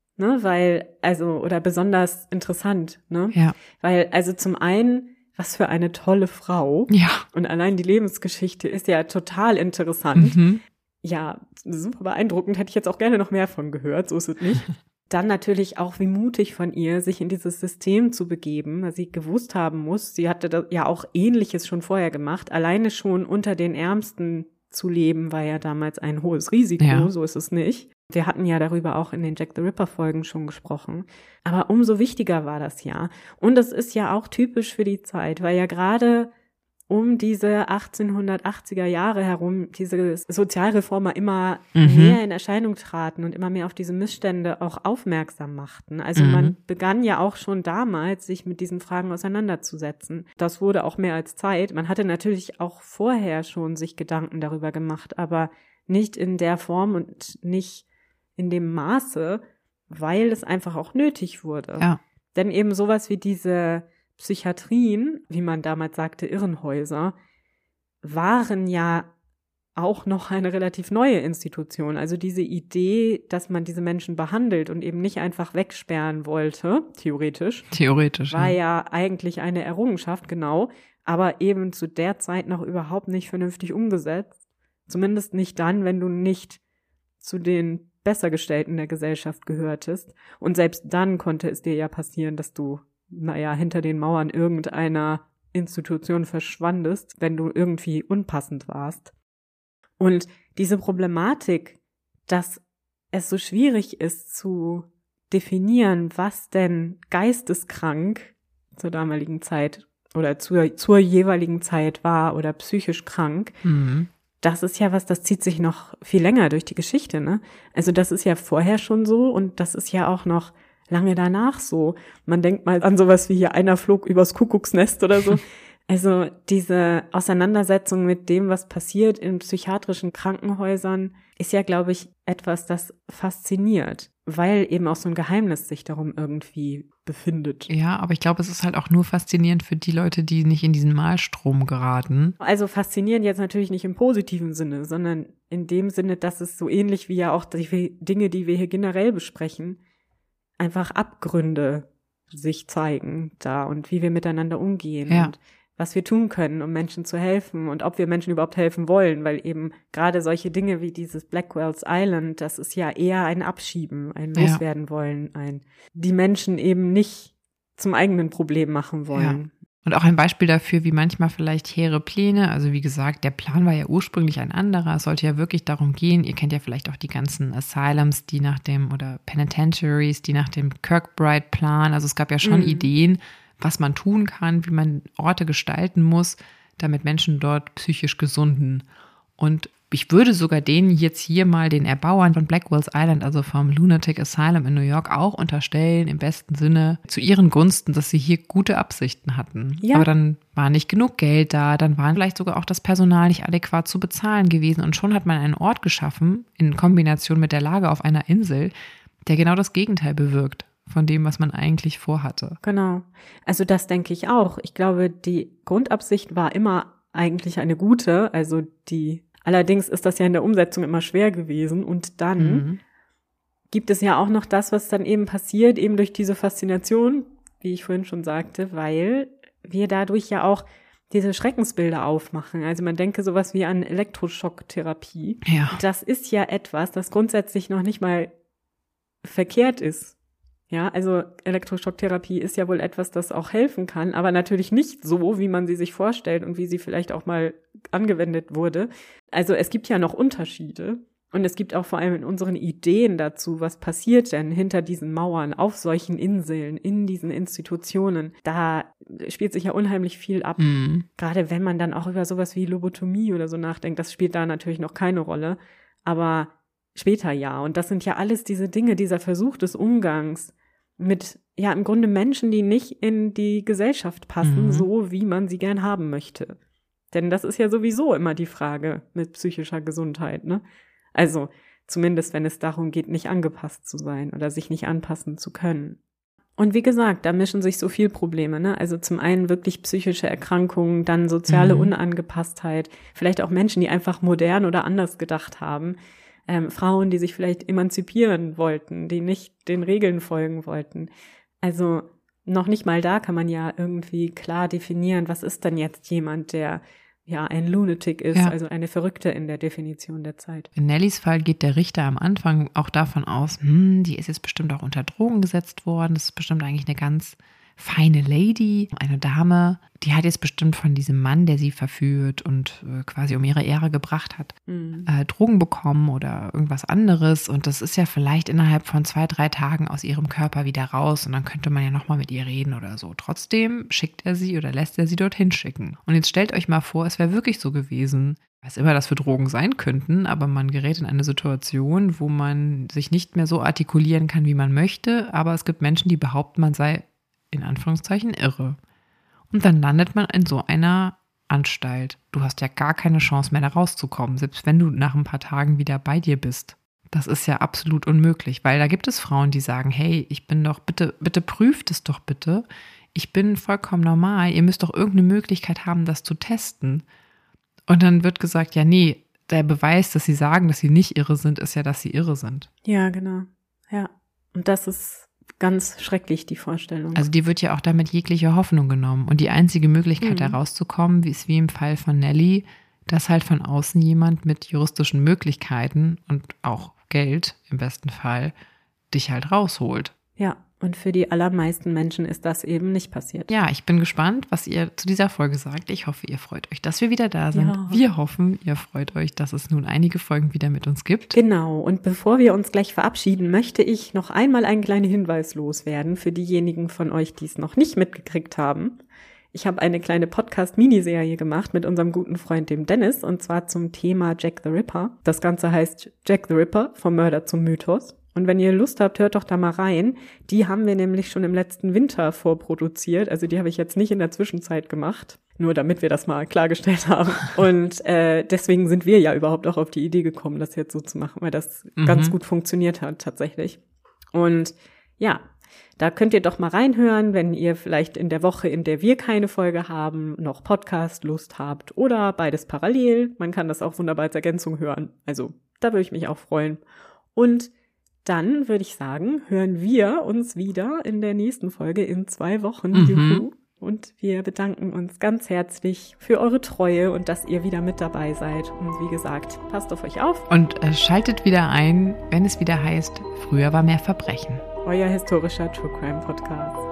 oder besonders interessant, ne? Ja. Weil, also zum einen, was für eine tolle Frau. Ja. Und allein die Lebensgeschichte ist ja total interessant. Ja, super beeindruckend. Hätte ich jetzt auch gerne noch mehr von gehört, so ist es nicht. Dann natürlich auch, wie mutig von ihr, sich in dieses System zu begeben, weil sie gewusst haben muss, sie hatte das ja auch Ähnliches schon vorher gemacht. Alleine schon unter den Ärmsten zu leben, war ja damals ein hohes Risiko, so ist es nicht. Wir hatten ja darüber auch in den Jack the Ripper-Folgen schon gesprochen. Aber umso wichtiger war das ja. Und das ist ja auch typisch für die Zeit, weil ja gerade um diese 1880er Jahre herum diese Sozialreformer immer mehr in Erscheinung traten und immer mehr auf diese Missstände auch aufmerksam machten. Also man begann ja auch schon damals, sich mit diesen Fragen auseinanderzusetzen. Das wurde auch mehr als Zeit. Man hatte natürlich auch vorher schon sich Gedanken darüber gemacht, aber nicht in der Form und nicht in dem Maße, weil es einfach auch nötig wurde. Ja. Denn eben sowas wie diese Psychiatrien, wie man damals sagte, Irrenhäuser, waren ja auch noch eine relativ neue Institution. Also diese Idee, dass man diese Menschen behandelt und eben nicht einfach wegsperren wollte, theoretisch, war ja eigentlich eine Errungenschaft, genau, aber eben zu der Zeit noch überhaupt nicht vernünftig umgesetzt. Zumindest nicht dann, wenn du nicht zu den besser gestellt in der Gesellschaft gehörtest. Und selbst dann konnte es dir ja passieren, dass du, hinter den Mauern irgendeiner Institution verschwandest, wenn du irgendwie unpassend warst. Und diese Problematik, dass es so schwierig ist zu definieren, was denn geisteskrank zur damaligen Zeit oder zur jeweiligen Zeit war oder psychisch krank, das ist ja was, das zieht sich noch viel länger durch die Geschichte, ne? Also das ist ja vorher schon so und das ist ja auch noch lange danach so. Man denkt mal an sowas wie hier, einer flog übers Kuckucksnest oder so. Also diese Auseinandersetzung mit dem, was passiert in psychiatrischen Krankenhäusern, ist ja, glaube ich, etwas, das fasziniert, weil eben auch so ein Geheimnis sich darum irgendwie befindet. Ja, aber ich glaube, es ist halt auch nur faszinierend für die Leute, die nicht in diesen Malstrom geraten. Also faszinierend jetzt natürlich nicht im positiven Sinne, sondern in dem Sinne, dass es so ähnlich wie ja auch die Dinge, die wir hier generell besprechen, einfach Abgründe sich zeigen da und wie wir miteinander umgehen und was wir tun können, um Menschen zu helfen und ob wir Menschen überhaupt helfen wollen, weil eben gerade solche Dinge wie dieses Blackwell's Island, das ist ja eher ein Abschieben, ein Loswerden wollen, die Menschen eben nicht zum eigenen Problem machen wollen. Ja. Und auch ein Beispiel dafür, wie manchmal vielleicht hehre Pläne, also wie gesagt, der Plan war ja ursprünglich ein anderer, es sollte ja wirklich darum gehen, ihr kennt ja vielleicht auch die ganzen Asylums, die nach dem, oder Penitentiaries, die nach dem Kirkbride-Plan, also es gab ja schon Ideen, was man tun kann, wie man Orte gestalten muss, damit Menschen dort psychisch gesunden. Und ich würde sogar denen jetzt hier mal den Erbauern von Blackwell's Island, also vom Lunatic Asylum in New York, auch unterstellen, im besten Sinne zu ihren Gunsten, dass sie hier gute Absichten hatten. Ja. Aber dann war nicht genug Geld da, dann war vielleicht sogar auch das Personal nicht adäquat zu bezahlen gewesen. Und schon hat man einen Ort geschaffen, in Kombination mit der Lage auf einer Insel, der genau das Gegenteil bewirkt von dem, was man eigentlich vorhatte. Genau. Also das denke ich auch. Ich glaube, die Grundabsicht war immer eigentlich eine gute. Also allerdings ist das ja in der Umsetzung immer schwer gewesen. Und dann gibt es ja auch noch das, was dann eben passiert, eben durch diese Faszination, wie ich vorhin schon sagte, weil wir dadurch ja auch diese Schreckensbilder aufmachen. Also man denke sowas wie an Elektroschocktherapie. Ja. Das ist ja etwas, das grundsätzlich noch nicht mal verkehrt ist. Ja, also Elektroschocktherapie ist ja wohl etwas, das auch helfen kann, aber natürlich nicht so, wie man sie sich vorstellt und wie sie vielleicht auch mal angewendet wurde. Also es gibt ja noch Unterschiede und es gibt auch vor allem in unseren Ideen dazu, was passiert denn hinter diesen Mauern, auf solchen Inseln, in diesen Institutionen. Da spielt sich ja unheimlich viel ab. Gerade wenn man dann auch über sowas wie Lobotomie oder so nachdenkt, das spielt da natürlich noch keine Rolle, aber später ja. Und das sind ja alles diese Dinge, dieser Versuch des Umgangs mit, ja, im Grunde Menschen, die nicht in die Gesellschaft passen, so wie man sie gern haben möchte. Denn das ist ja sowieso immer die Frage mit psychischer Gesundheit, ne? Also zumindest, wenn es darum geht, nicht angepasst zu sein oder sich nicht anpassen zu können. Und wie gesagt, da mischen sich so viel Probleme, ne? Also zum einen wirklich psychische Erkrankungen, dann soziale Unangepasstheit, vielleicht auch Menschen, die einfach modern oder anders gedacht haben, Frauen, die sich vielleicht emanzipieren wollten, die nicht den Regeln folgen wollten. Also noch nicht mal da kann man ja irgendwie klar definieren, was ist denn jetzt jemand, der ja ein Lunatic ist, also eine Verrückte in der Definition der Zeit. In Nellys Fall geht der Richter am Anfang auch davon aus, die ist jetzt bestimmt auch unter Drogen gesetzt worden, das ist bestimmt eigentlich eine ganz feine Lady, eine Dame, die hat jetzt bestimmt von diesem Mann, der sie verführt und quasi um ihre Ehre gebracht hat, Drogen bekommen oder irgendwas anderes. Und das ist ja vielleicht innerhalb von 2-3 Tagen aus ihrem Körper wieder raus und dann könnte man ja nochmal mit ihr reden oder so. Trotzdem schickt er sie oder lässt er sie dorthin schicken. Und jetzt stellt euch mal vor, es wäre wirklich so gewesen, was immer das für Drogen sein könnten, aber man gerät in eine Situation, wo man sich nicht mehr so artikulieren kann, wie man möchte, aber es gibt Menschen, die behaupten, man sei in Anführungszeichen irre. Und dann landet man in so einer Anstalt. Du hast ja gar keine Chance mehr, da rauszukommen, selbst wenn du nach ein paar Tagen wieder bei dir bist. Das ist ja absolut unmöglich, weil da gibt es Frauen, die sagen, hey, ich bin doch, bitte prüft es doch bitte. Ich bin vollkommen normal. Ihr müsst doch irgendeine Möglichkeit haben, das zu testen. Und dann wird gesagt, ja, nee, der Beweis, dass sie sagen, dass sie nicht irre sind, ist ja, dass sie irre sind. Ja, genau. Ja. Und das ist ganz schrecklich, die Vorstellung. Also die wird ja auch damit jegliche Hoffnung genommen. Und die einzige Möglichkeit, da rauszukommen, ist wie im Fall von Nelly, dass halt von außen jemand mit juristischen Möglichkeiten und auch Geld im besten Fall, dich halt rausholt. Ja, und für die allermeisten Menschen ist das eben nicht passiert. Ja, ich bin gespannt, was ihr zu dieser Folge sagt. Ich hoffe, ihr freut euch, dass wir wieder da sind. Ja. Wir hoffen, ihr freut euch, dass es nun einige Folgen wieder mit uns gibt. Genau, und bevor wir uns gleich verabschieden, möchte ich noch einmal einen kleinen Hinweis loswerden für diejenigen von euch, die es noch nicht mitgekriegt haben. Ich habe eine kleine Podcast-Miniserie gemacht mit unserem guten Freund, dem Dennis, und zwar zum Thema Jack the Ripper. Das Ganze heißt Jack the Ripper, vom Mörder zum Mythos. Und wenn ihr Lust habt, hört doch da mal rein. Die haben wir nämlich schon im letzten Winter vorproduziert. Also die habe ich jetzt nicht in der Zwischenzeit gemacht. Nur damit wir das mal klargestellt haben. Und deswegen sind wir ja überhaupt auch auf die Idee gekommen, das jetzt so zu machen, weil das ganz gut funktioniert hat tatsächlich. Und ja, da könnt ihr doch mal reinhören, wenn ihr vielleicht in der Woche, in der wir keine Folge haben, noch Podcast-Lust habt oder beides parallel. Man kann das auch wunderbar als Ergänzung hören. Also da würde ich mich auch freuen. Und dann würde ich sagen, hören wir uns wieder in der nächsten Folge in 2 Wochen. Juhu. Und wir bedanken uns ganz herzlich für eure Treue und dass ihr wieder mit dabei seid. Und wie gesagt, passt auf euch auf. Und schaltet wieder ein, wenn es wieder heißt, früher war mehr Verbrechen. Euer historischer True Crime Podcast.